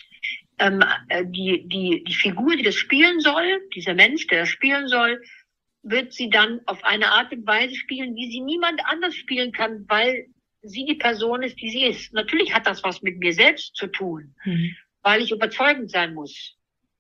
die Figur, die das spielen soll, dieser Mensch, der das spielen soll, wird sie dann auf eine Art und Weise spielen, wie sie niemand anders spielen kann, weil sie die Person ist, die sie ist. Natürlich hat das was mit mir selbst zu tun, weil ich überzeugend sein muss.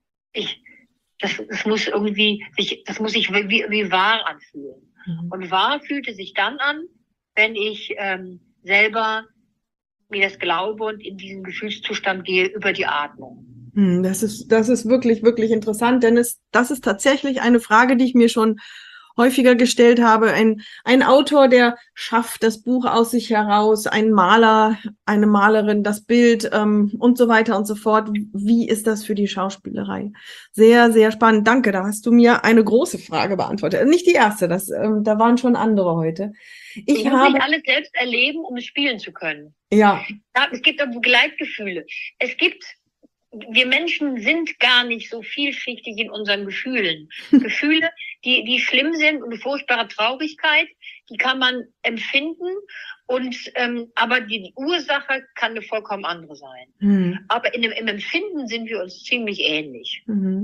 Das muss irgendwie das muss sich wie wahr anfühlen. Und wahr fühlte sich dann an, wenn ich selber mir das glaube und in diesen Gefühlszustand gehe über die Atmung. Das ist wirklich, wirklich interessant, denn das ist tatsächlich eine Frage, die ich mir schon häufiger gestellt habe. Ein Autor, der schafft das Buch aus sich heraus, ein Maler, eine Malerin, das Bild und so weiter und so fort. Wie ist das für die Schauspielerei? Sehr, sehr spannend. Danke, da hast du mir eine große Frage beantwortet. Nicht die erste, da waren schon andere heute. Ich muss nicht alles selbst erleben, um es spielen zu können. Ja. Es gibt auch Begleitgefühle. Wir Menschen sind gar nicht so vielschichtig in unseren Gefühlen. Gefühle, die schlimm sind und eine furchtbare Traurigkeit, die kann man empfinden aber die Ursache kann eine vollkommen andere sein. Aber im Empfinden sind wir uns ziemlich ähnlich.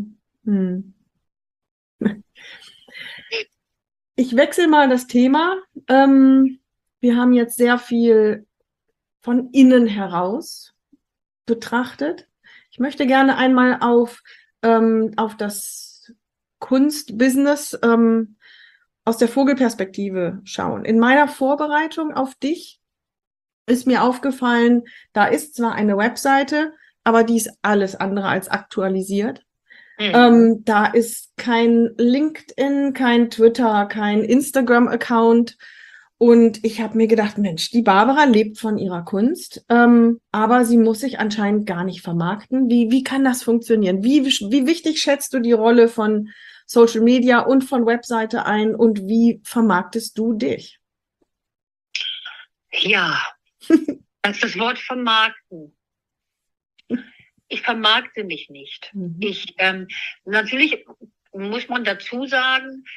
Ich wechsle mal das Thema. Wir haben jetzt sehr viel von innen heraus betrachtet. Ich möchte gerne einmal auf das Kunstbusiness aus der Vogelperspektive schauen. In meiner Vorbereitung auf dich ist mir aufgefallen, da ist zwar eine Webseite, aber die ist alles andere als aktualisiert. Da ist kein LinkedIn, kein Twitter, kein Instagram-Account. Und ich habe mir gedacht, Mensch, die Barbara lebt von ihrer Kunst, aber sie muss sich anscheinend gar nicht vermarkten. Wie kann das funktionieren? Wie wichtig schätzt du die Rolle von Social Media und von Webseite ein und wie vermarktest du dich? Ja, das ist das Wort vermarkten. Ich vermarkte mich nicht. Natürlich muss man dazu sagen,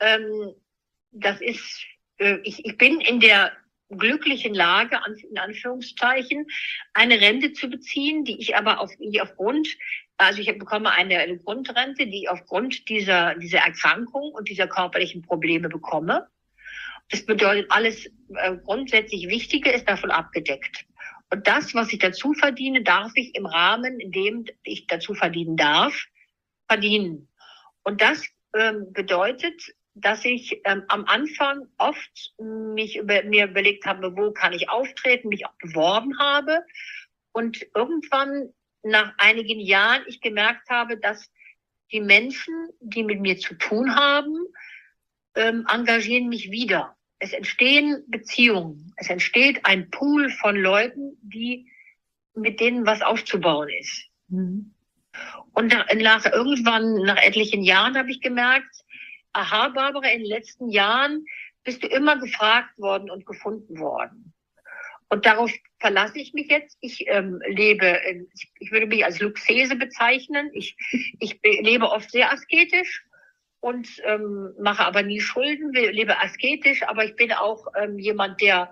ich bin in der glücklichen Lage, in Anführungszeichen, eine Rente zu beziehen, die ich aber ich bekomme eine Grundrente, die ich aufgrund dieser Erkrankung und dieser körperlichen Probleme bekomme. Das bedeutet, alles grundsätzlich Wichtige ist davon abgedeckt. Und das, was ich dazu verdiene, darf ich im Rahmen, in dem ich dazu verdienen darf, verdienen. Und das bedeutet, dass ich am Anfang oft mir überlegt habe, wo kann ich auftreten, mich auch beworben habe. Und irgendwann nach einigen Jahren ich gemerkt habe, dass die Menschen, die mit mir zu tun haben, engagieren mich wieder. Es entstehen Beziehungen. Es entsteht ein Pool von Leuten, mit denen was aufzubauen ist. Und nach etlichen Jahren habe ich gemerkt, aha, Barbara, in den letzten Jahren bist du immer gefragt worden und gefunden worden. Und darauf verlasse ich mich jetzt. Ich würde mich als Luxese bezeichnen. Ich lebe oft sehr asketisch und mache aber nie Schulden, lebe asketisch, aber ich bin auch jemand, der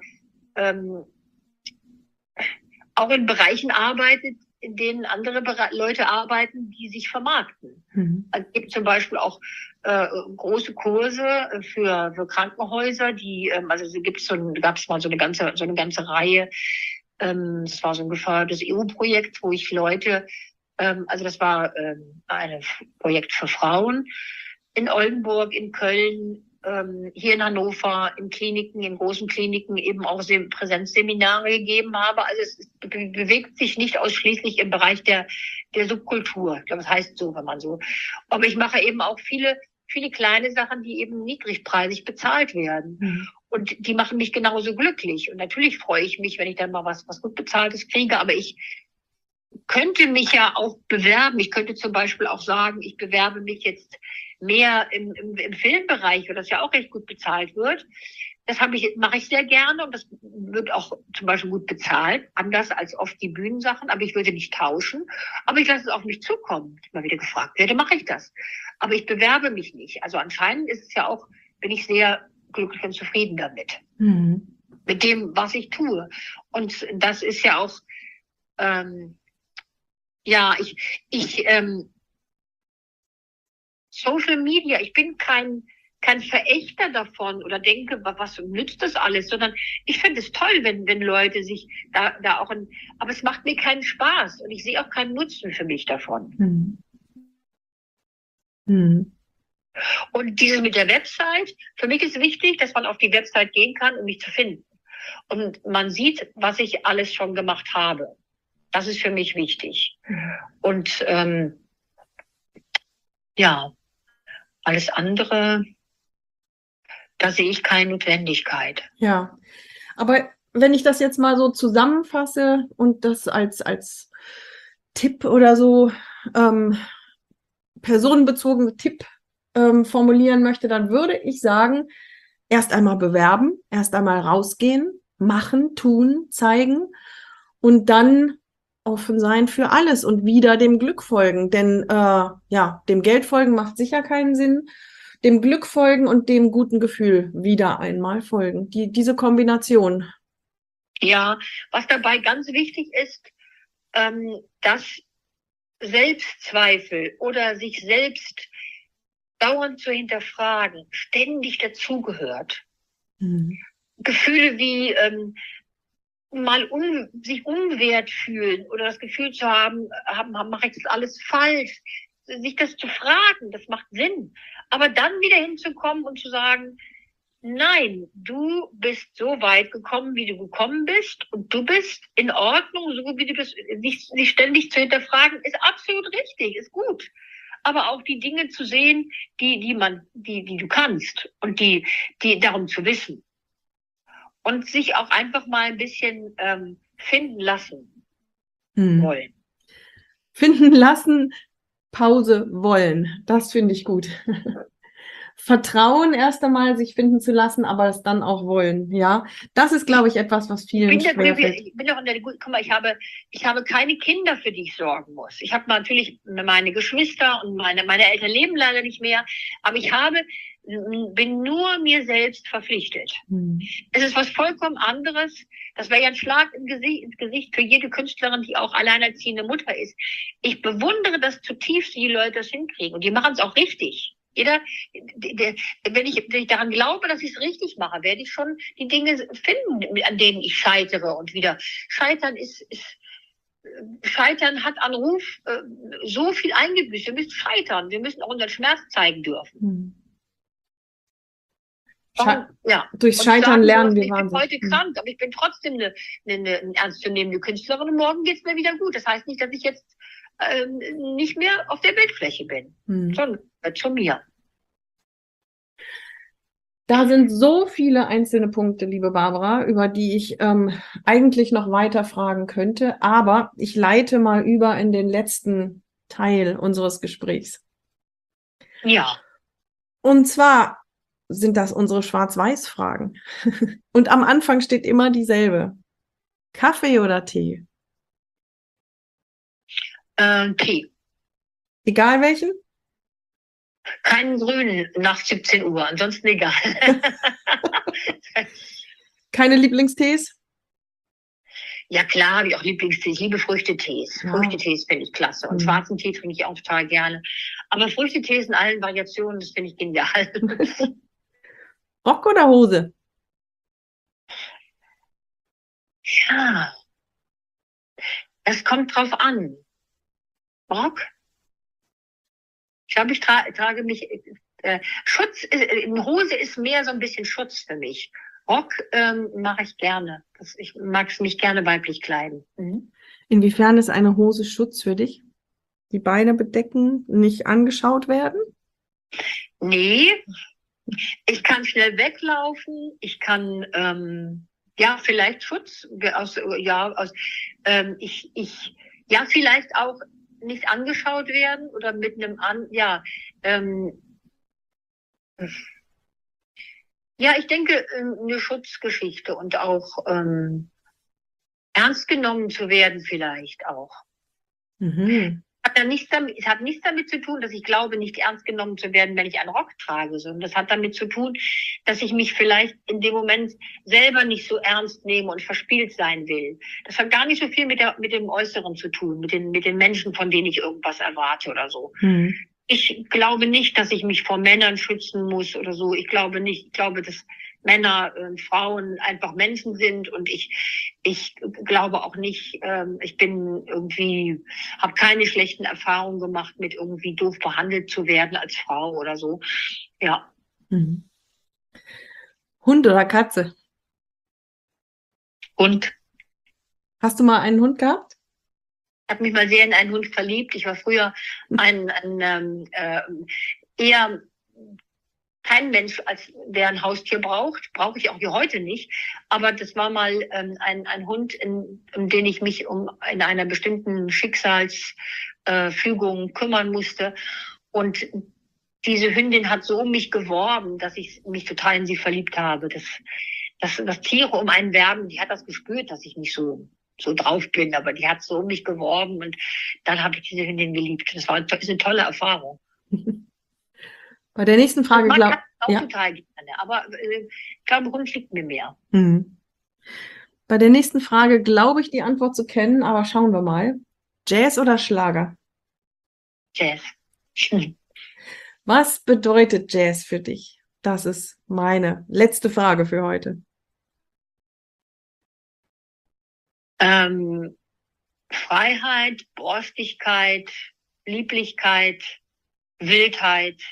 auch in Bereichen arbeitet, in denen andere Leute arbeiten, die sich vermarkten. Also es gibt zum Beispiel auch große Kurse für Krankenhäuser, gab es mal so eine ganze Reihe. Das war so ein gefördertes EU-Projekt, wo ich Leute, das war ein Projekt für Frauen in Oldenburg, in Köln, hier in Hannover, in großen Kliniken eben auch Präsenzseminare gegeben habe. Also es bewegt sich nicht ausschließlich im Bereich der Subkultur. Ich glaube, das heißt so, wenn man so. Aber ich mache eben auch viele kleine Sachen, die eben niedrigpreisig bezahlt werden. Und die machen mich genauso glücklich. Und natürlich freue ich mich, wenn ich dann mal was gut bezahltes kriege. Aber ich könnte mich ja auch bewerben. Ich könnte zum Beispiel auch sagen, ich bewerbe mich jetzt mehr im Filmbereich, wo das ja auch recht gut bezahlt wird. Das mache ich sehr gerne und das wird auch zum Beispiel gut bezahlt, anders als oft die Bühnensachen, aber ich würde nicht tauschen. Aber ich lasse es auf mich zukommen. Wenn ich mal wieder gefragt werde, mache ich das. Aber ich bewerbe mich nicht. Also anscheinend bin ich sehr glücklich und zufrieden damit. Mit dem, was ich tue. Und das ist ja auch, Social Media, ich bin kein kein Verächter davon oder denke, was nützt das alles, sondern ich finde es toll, wenn Leute sich da auch aber es macht mir keinen Spaß und ich sehe auch keinen Nutzen für mich davon. Hm. Hm. Und dieses mit der Website, für mich ist wichtig, dass man auf die Website gehen kann, um mich zu finden. Und man sieht, was ich alles schon gemacht habe. Das ist für mich wichtig. Und ja, alles andere, da sehe ich keine Notwendigkeit. Ja, aber wenn ich das jetzt mal so zusammenfasse und das als Tipp oder so personenbezogene Tipp formulieren möchte, dann würde ich sagen, erst einmal bewerben, erst einmal rausgehen, machen, tun, zeigen und dann offen sein für alles und wieder dem Glück folgen. Denn ja, dem Geld folgen macht sicher keinen Sinn. Dem Glück folgen und dem guten Gefühl wieder einmal folgen. Diese Kombination. Ja, was dabei ganz wichtig ist, dass Selbstzweifel oder sich selbst dauernd zu hinterfragen, ständig dazugehört. Gefühle wie mal sich unwert fühlen oder das Gefühl zu haben, mache ich das alles falsch, sich das zu fragen, das macht Sinn. Aber dann wieder hinzukommen und zu sagen, nein, du bist so weit gekommen, wie du gekommen bist und du bist in Ordnung, so wie du bist. Sich ständig zu hinterfragen, ist absolut richtig, ist gut. Aber auch die Dinge zu sehen, die du kannst und die darum zu wissen. Und sich auch einfach mal ein bisschen finden lassen wollen. Finden lassen, Pause wollen. Das finde ich gut. Vertrauen erst einmal, sich finden zu lassen, aber es dann auch wollen. Ja, das ist, glaube ich, etwas, was vielen schwerfällt. Ich bin doch in der, guck mal, ich habe keine Kinder, für die ich sorgen muss. Ich habe natürlich meine Geschwister und meine Eltern leben leider nicht mehr, aber bin nur mir selbst verpflichtet. Es ist was vollkommen anderes. Das wäre ja ein Schlag ins Gesicht für jede Künstlerin, die auch alleinerziehende Mutter ist. Ich bewundere das zutiefst, wie die Leute das hinkriegen. Und die machen es auch richtig. Wenn ich daran glaube, dass ich es richtig mache, werde ich schon die Dinge finden, an denen ich scheitere und wieder. Scheitern hat an Ruf so viel eingebüßt. Wir müssen scheitern. Wir müssen auch unseren Schmerz zeigen dürfen. Durchs Scheitern lernen wir wahnsinnig. Ich bin heute krank, aber ich bin trotzdem eine ernstzunehmende Künstlerin und morgen geht es mir wieder gut. Das heißt nicht, dass ich jetzt nicht mehr auf der Bildfläche bin, sondern zu mir. Da sind so viele einzelne Punkte, liebe Barbara, über die ich eigentlich noch weiter fragen könnte, aber ich leite mal über in den letzten Teil unseres Gesprächs. Ja. Und zwar sind das unsere Schwarz-Weiß-Fragen. Und am Anfang steht immer dieselbe. Kaffee oder Tee? Tee. Egal welchen? Keinen grünen nach 17 Uhr, ansonsten egal. Keine Lieblingstees? Ja klar, habe ich auch Lieblingstees. Ich liebe Früchtetees. Ja. Früchtetees finde ich klasse. Und schwarzen Tee trinke ich auch total gerne. Aber Früchtetees in allen Variationen, das finde ich genial. Rock oder Hose? Ja, es kommt drauf an. Rock? Ich glaube, ich trage mich, Schutz, Hose ist mehr so ein bisschen Schutz für mich. Rock mache ich gerne. Ich mag mich gerne weiblich kleiden. Inwiefern ist eine Hose Schutz für dich? Die Beine bedecken, nicht angeschaut werden? Nee, ich kann schnell weglaufen. Ich kann, vielleicht Schutz. Vielleicht auch nicht angeschaut werden oder mit einem ich denke, eine Schutzgeschichte und auch ernst genommen zu werden vielleicht auch. Es hat nichts damit zu tun, dass ich glaube, nicht ernst genommen zu werden, wenn ich einen Rock trage, sondern das hat damit zu tun, dass ich mich vielleicht in dem Moment selber nicht so ernst nehme und verspielt sein will. Das hat gar nicht so viel mit dem Äußeren zu tun, mit den Menschen, von denen ich irgendwas erwarte oder so. Ich glaube nicht, dass ich mich vor Männern schützen muss oder so. Ich glaube nicht. Ich glaube, dass Männer und Frauen einfach Menschen sind und ich glaube auch nicht, ich bin irgendwie, habe keine schlechten Erfahrungen gemacht, mit irgendwie doof behandelt zu werden als Frau oder so. Ja. Mhm. Hund oder Katze? Und Hast du mal einen Hund gehabt? ich habe mich mal sehr in einen Hund verliebt. Ich war früher eher kein Mensch, der ein Haustier braucht. Brauche ich auch wie heute nicht. Aber das war mal ein Hund, um den ich mich in einer bestimmten Schicksalsfügung kümmern musste. Und diese Hündin hat so um mich geworben, dass ich mich total in sie verliebt habe. Das Tiere um einen werben, die hat das gespürt, dass ich nicht so drauf bin, aber die hat so um mich geworben und dann habe ich diese Hündin geliebt. Das ist eine tolle Erfahrung. Bei der nächsten Frage Man kann auch ja. total gerne, aber ich glaube, Hund liegt mir mehr. Mhm. Bei der nächsten Frage glaube ich die Antwort zu kennen, aber schauen wir mal. Jazz oder Schlager? Jazz. Was bedeutet Jazz für dich? Das ist meine letzte Frage für heute. Freiheit, Borstigkeit, Lieblichkeit, Wildheit.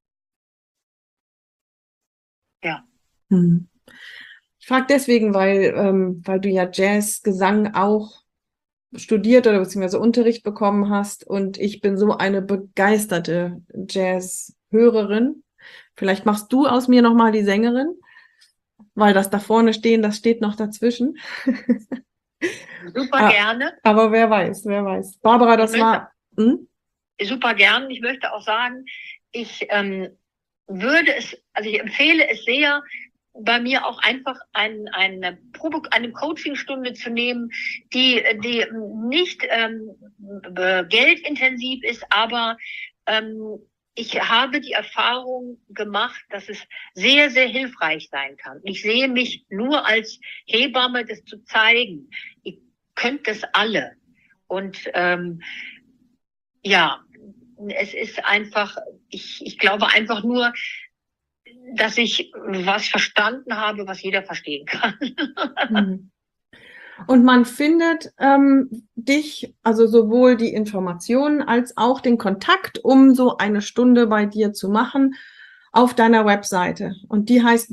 Ja. Mhm. Ich frage deswegen, weil du ja Jazzgesang auch studiert oder beziehungsweise Unterricht bekommen hast und ich bin so eine begeisterte Jazz-Hörerin. Vielleicht machst du aus mir nochmal die Sängerin, weil das da vorne stehen, das steht noch dazwischen. Super gerne. Aber wer weiß, wer weiß. Barbara, das war... Super gern. Ich möchte auch sagen, ich empfehle es sehr, bei mir auch einfach eine Coachingstunde zu nehmen, die nicht geldintensiv ist, aber ich habe die Erfahrung gemacht, dass es sehr, sehr hilfreich sein kann. Ich sehe mich nur als Hebamme, das zu zeigen. Ihr könnt das alle. Und ja, es ist einfach, ich glaube einfach nur, dass ich was verstanden habe, was jeder verstehen kann. Und man findet dich, also sowohl die Informationen als auch den Kontakt, um so eine Stunde bei dir zu machen, auf deiner Webseite. Und die heißt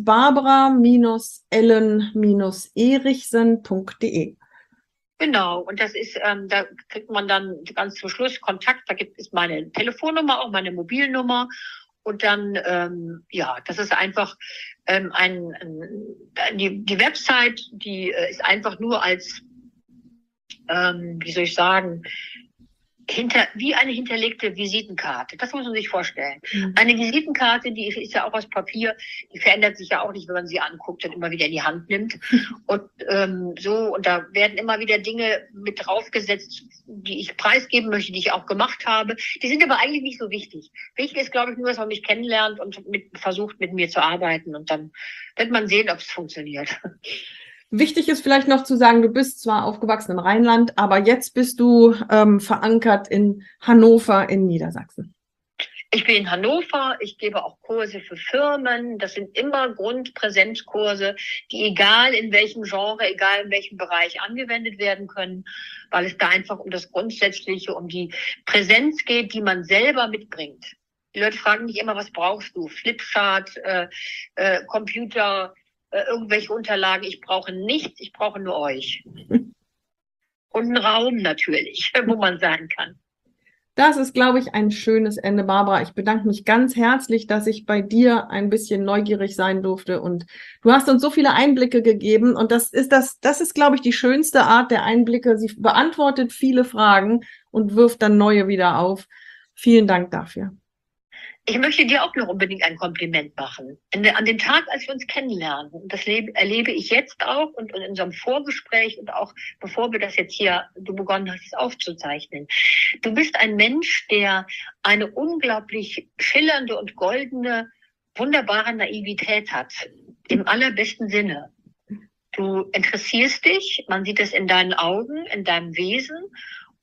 barbara-ellen-erichsen.de. Genau, und das ist, da kriegt man dann ganz zum Schluss Kontakt, da gibt es meine Telefonnummer, auch meine Mobilnummer. Und dann, das ist einfach die Website, die ist einfach nur als, wie soll ich sagen, wie eine hinterlegte Visitenkarte. Das muss man sich vorstellen. Eine Visitenkarte, die ist ja auch aus Papier, die verändert sich ja auch nicht, wenn man sie anguckt und immer wieder in die Hand nimmt. Und und da werden immer wieder Dinge mit draufgesetzt, die ich preisgeben möchte, die ich auch gemacht habe. Die sind aber eigentlich nicht so wichtig. Wichtig ist, glaube ich, nur, dass man mich kennenlernt und versucht, mit mir zu arbeiten. Und dann wird man sehen, ob es funktioniert. Wichtig ist vielleicht noch zu sagen, du bist zwar aufgewachsen im Rheinland, aber jetzt bist du verankert in Hannover in Niedersachsen. Ich bin in Hannover, ich gebe auch Kurse für Firmen. Das sind immer Grundpräsenzkurse, die egal in welchem Genre, egal in welchem Bereich angewendet werden können, weil es da einfach um das Grundsätzliche, um die Präsenz geht, die man selber mitbringt. Die Leute fragen mich immer, was brauchst du? Flipchart, Computer, irgendwelche Unterlagen. Ich brauche nichts, ich brauche nur euch. Und einen Raum natürlich, wo man sein kann. Das ist, glaube ich, ein schönes Ende, Barbara. Ich bedanke mich ganz herzlich, dass ich bei dir ein bisschen neugierig sein durfte. Und du hast uns so viele Einblicke gegeben. Und das ist, glaube ich, die schönste Art der Einblicke. Sie beantwortet viele Fragen und wirft dann neue wieder auf. Vielen Dank dafür. Ich möchte dir auch noch unbedingt ein Kompliment machen. An dem Tag, als wir uns kennenlernen, und das erlebe ich jetzt auch und in unserem Vorgespräch und auch bevor wir das jetzt hier, du begonnen hast, es aufzuzeichnen. Du bist ein Mensch, der eine unglaublich schillernde und goldene, wunderbare Naivität hat. Im allerbesten Sinne. Du interessierst dich, man sieht es in deinen Augen, in deinem Wesen.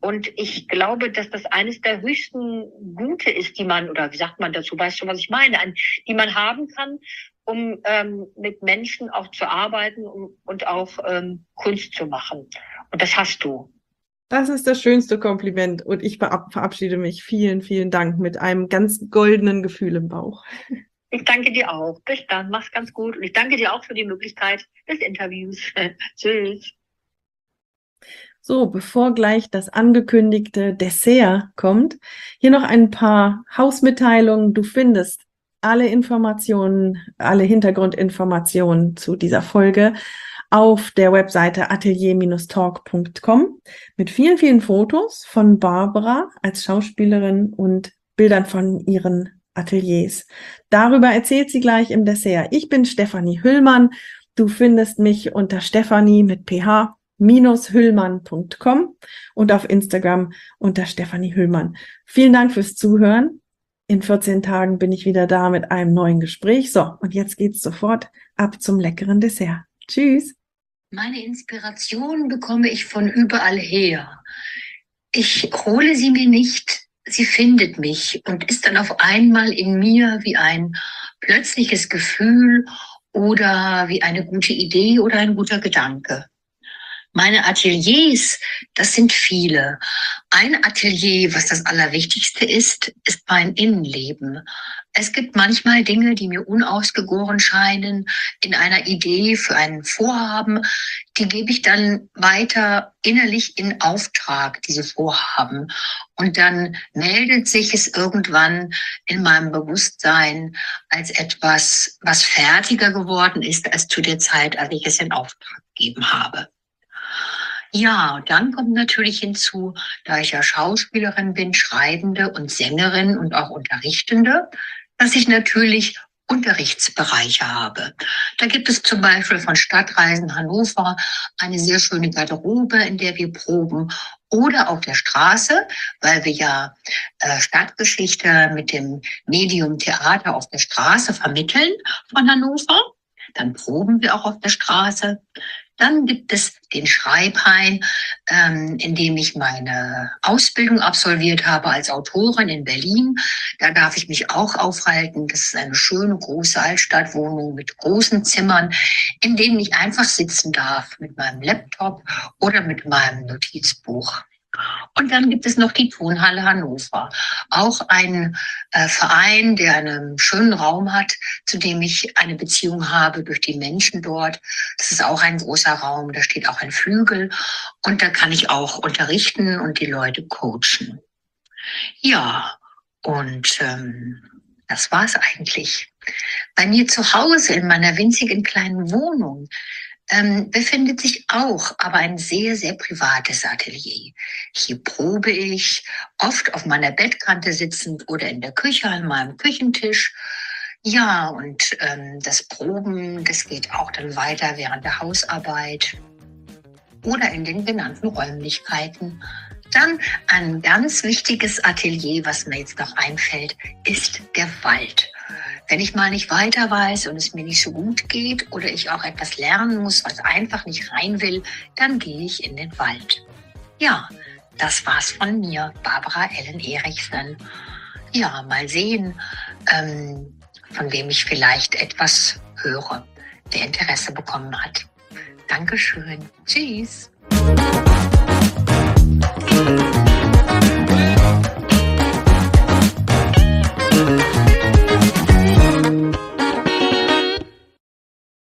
Und ich glaube, dass das eines der höchsten Gute ist, die man, oder wie sagt man dazu, weißt du, was ich meine, die man haben kann, um mit Menschen auch zu arbeiten und auch Kunst zu machen. Und das hast du. Das ist das schönste Kompliment und ich verabschiede mich. Vielen, vielen Dank mit einem ganz goldenen Gefühl im Bauch. Ich danke dir auch. Bis dann. Mach's ganz gut. Und ich danke dir auch für die Möglichkeit des Interviews. Tschüss. So, bevor gleich das angekündigte Dessert kommt, hier noch ein paar Hausmitteilungen. Du findest alle Informationen, alle Hintergrundinformationen zu dieser Folge auf der Webseite atelier-talk.com mit vielen, vielen Fotos von Barbara als Schauspielerin und Bildern von ihren Ateliers. Darüber erzählt sie gleich im Dessert. Ich bin Stefanie Hüllmann. Du findest mich unter Stefanie mit ph-hüllmann.com und auf Instagram unter Stefanie Hüllmann. Vielen Dank fürs Zuhören. In 14 Tagen bin ich wieder da mit einem neuen Gespräch. So, und jetzt geht's sofort ab zum leckeren Dessert. Tschüss. Meine Inspiration bekomme ich von überall her. Ich hole sie mir nicht, sie findet mich und ist dann auf einmal in mir wie ein plötzliches Gefühl oder wie eine gute Idee oder ein guter Gedanke. Meine Ateliers, das sind viele. Ein Atelier, was das Allerwichtigste ist mein Innenleben. Es gibt manchmal Dinge, die mir unausgegoren scheinen in einer Idee für ein Vorhaben. Die gebe ich dann weiter innerlich in Auftrag, diese Vorhaben. Und dann meldet sich es irgendwann in meinem Bewusstsein als etwas, was fertiger geworden ist als zu der Zeit, als ich es in Auftrag gegeben habe. Ja, und dann kommt natürlich hinzu, da ich ja Schauspielerin bin, Schreibende und Sängerin und auch Unterrichtende, dass ich natürlich Unterrichtsbereiche habe. Da gibt es zum Beispiel von Stadtreisen Hannover eine sehr schöne Garderobe, in der wir proben, oder auf der Straße, weil wir ja Stadtgeschichte mit dem Medium Theater auf der Straße vermitteln von Hannover. Dann proben wir auch auf der Straße. Dann gibt es den Schreibhain, in dem ich meine Ausbildung absolviert habe als Autorin in Berlin. Da darf ich mich auch aufhalten. Das ist eine schöne, große Altstadtwohnung mit großen Zimmern, in denen ich einfach sitzen darf mit meinem Laptop oder mit meinem Notizbuch. Und dann gibt es noch die Tonhalle Hannover, auch ein Verein, der einen schönen Raum hat, zu dem ich eine Beziehung habe durch die Menschen dort. Das ist auch ein großer Raum, da steht auch ein Flügel und da kann ich auch unterrichten und die Leute coachen. Ja, und das war's eigentlich. Bei mir zu Hause in meiner winzigen kleinen Wohnung befindet sich auch aber ein sehr, sehr privates Atelier. Hier probe ich, oft auf meiner Bettkante sitzend oder in der Küche an meinem Küchentisch. Ja, und das Proben, das geht auch dann weiter während der Hausarbeit oder in den genannten Räumlichkeiten. Dann ein ganz wichtiges Atelier, was mir jetzt noch einfällt, ist der Wald. Wenn ich mal nicht weiter weiß und es mir nicht so gut geht oder ich auch etwas lernen muss, was einfach nicht rein will, dann gehe ich in den Wald. Ja, das war's von mir, Barbara Ellen Erichsen. Ja, mal sehen, von wem ich vielleicht etwas höre, der Interesse bekommen hat. Dankeschön. Tschüss.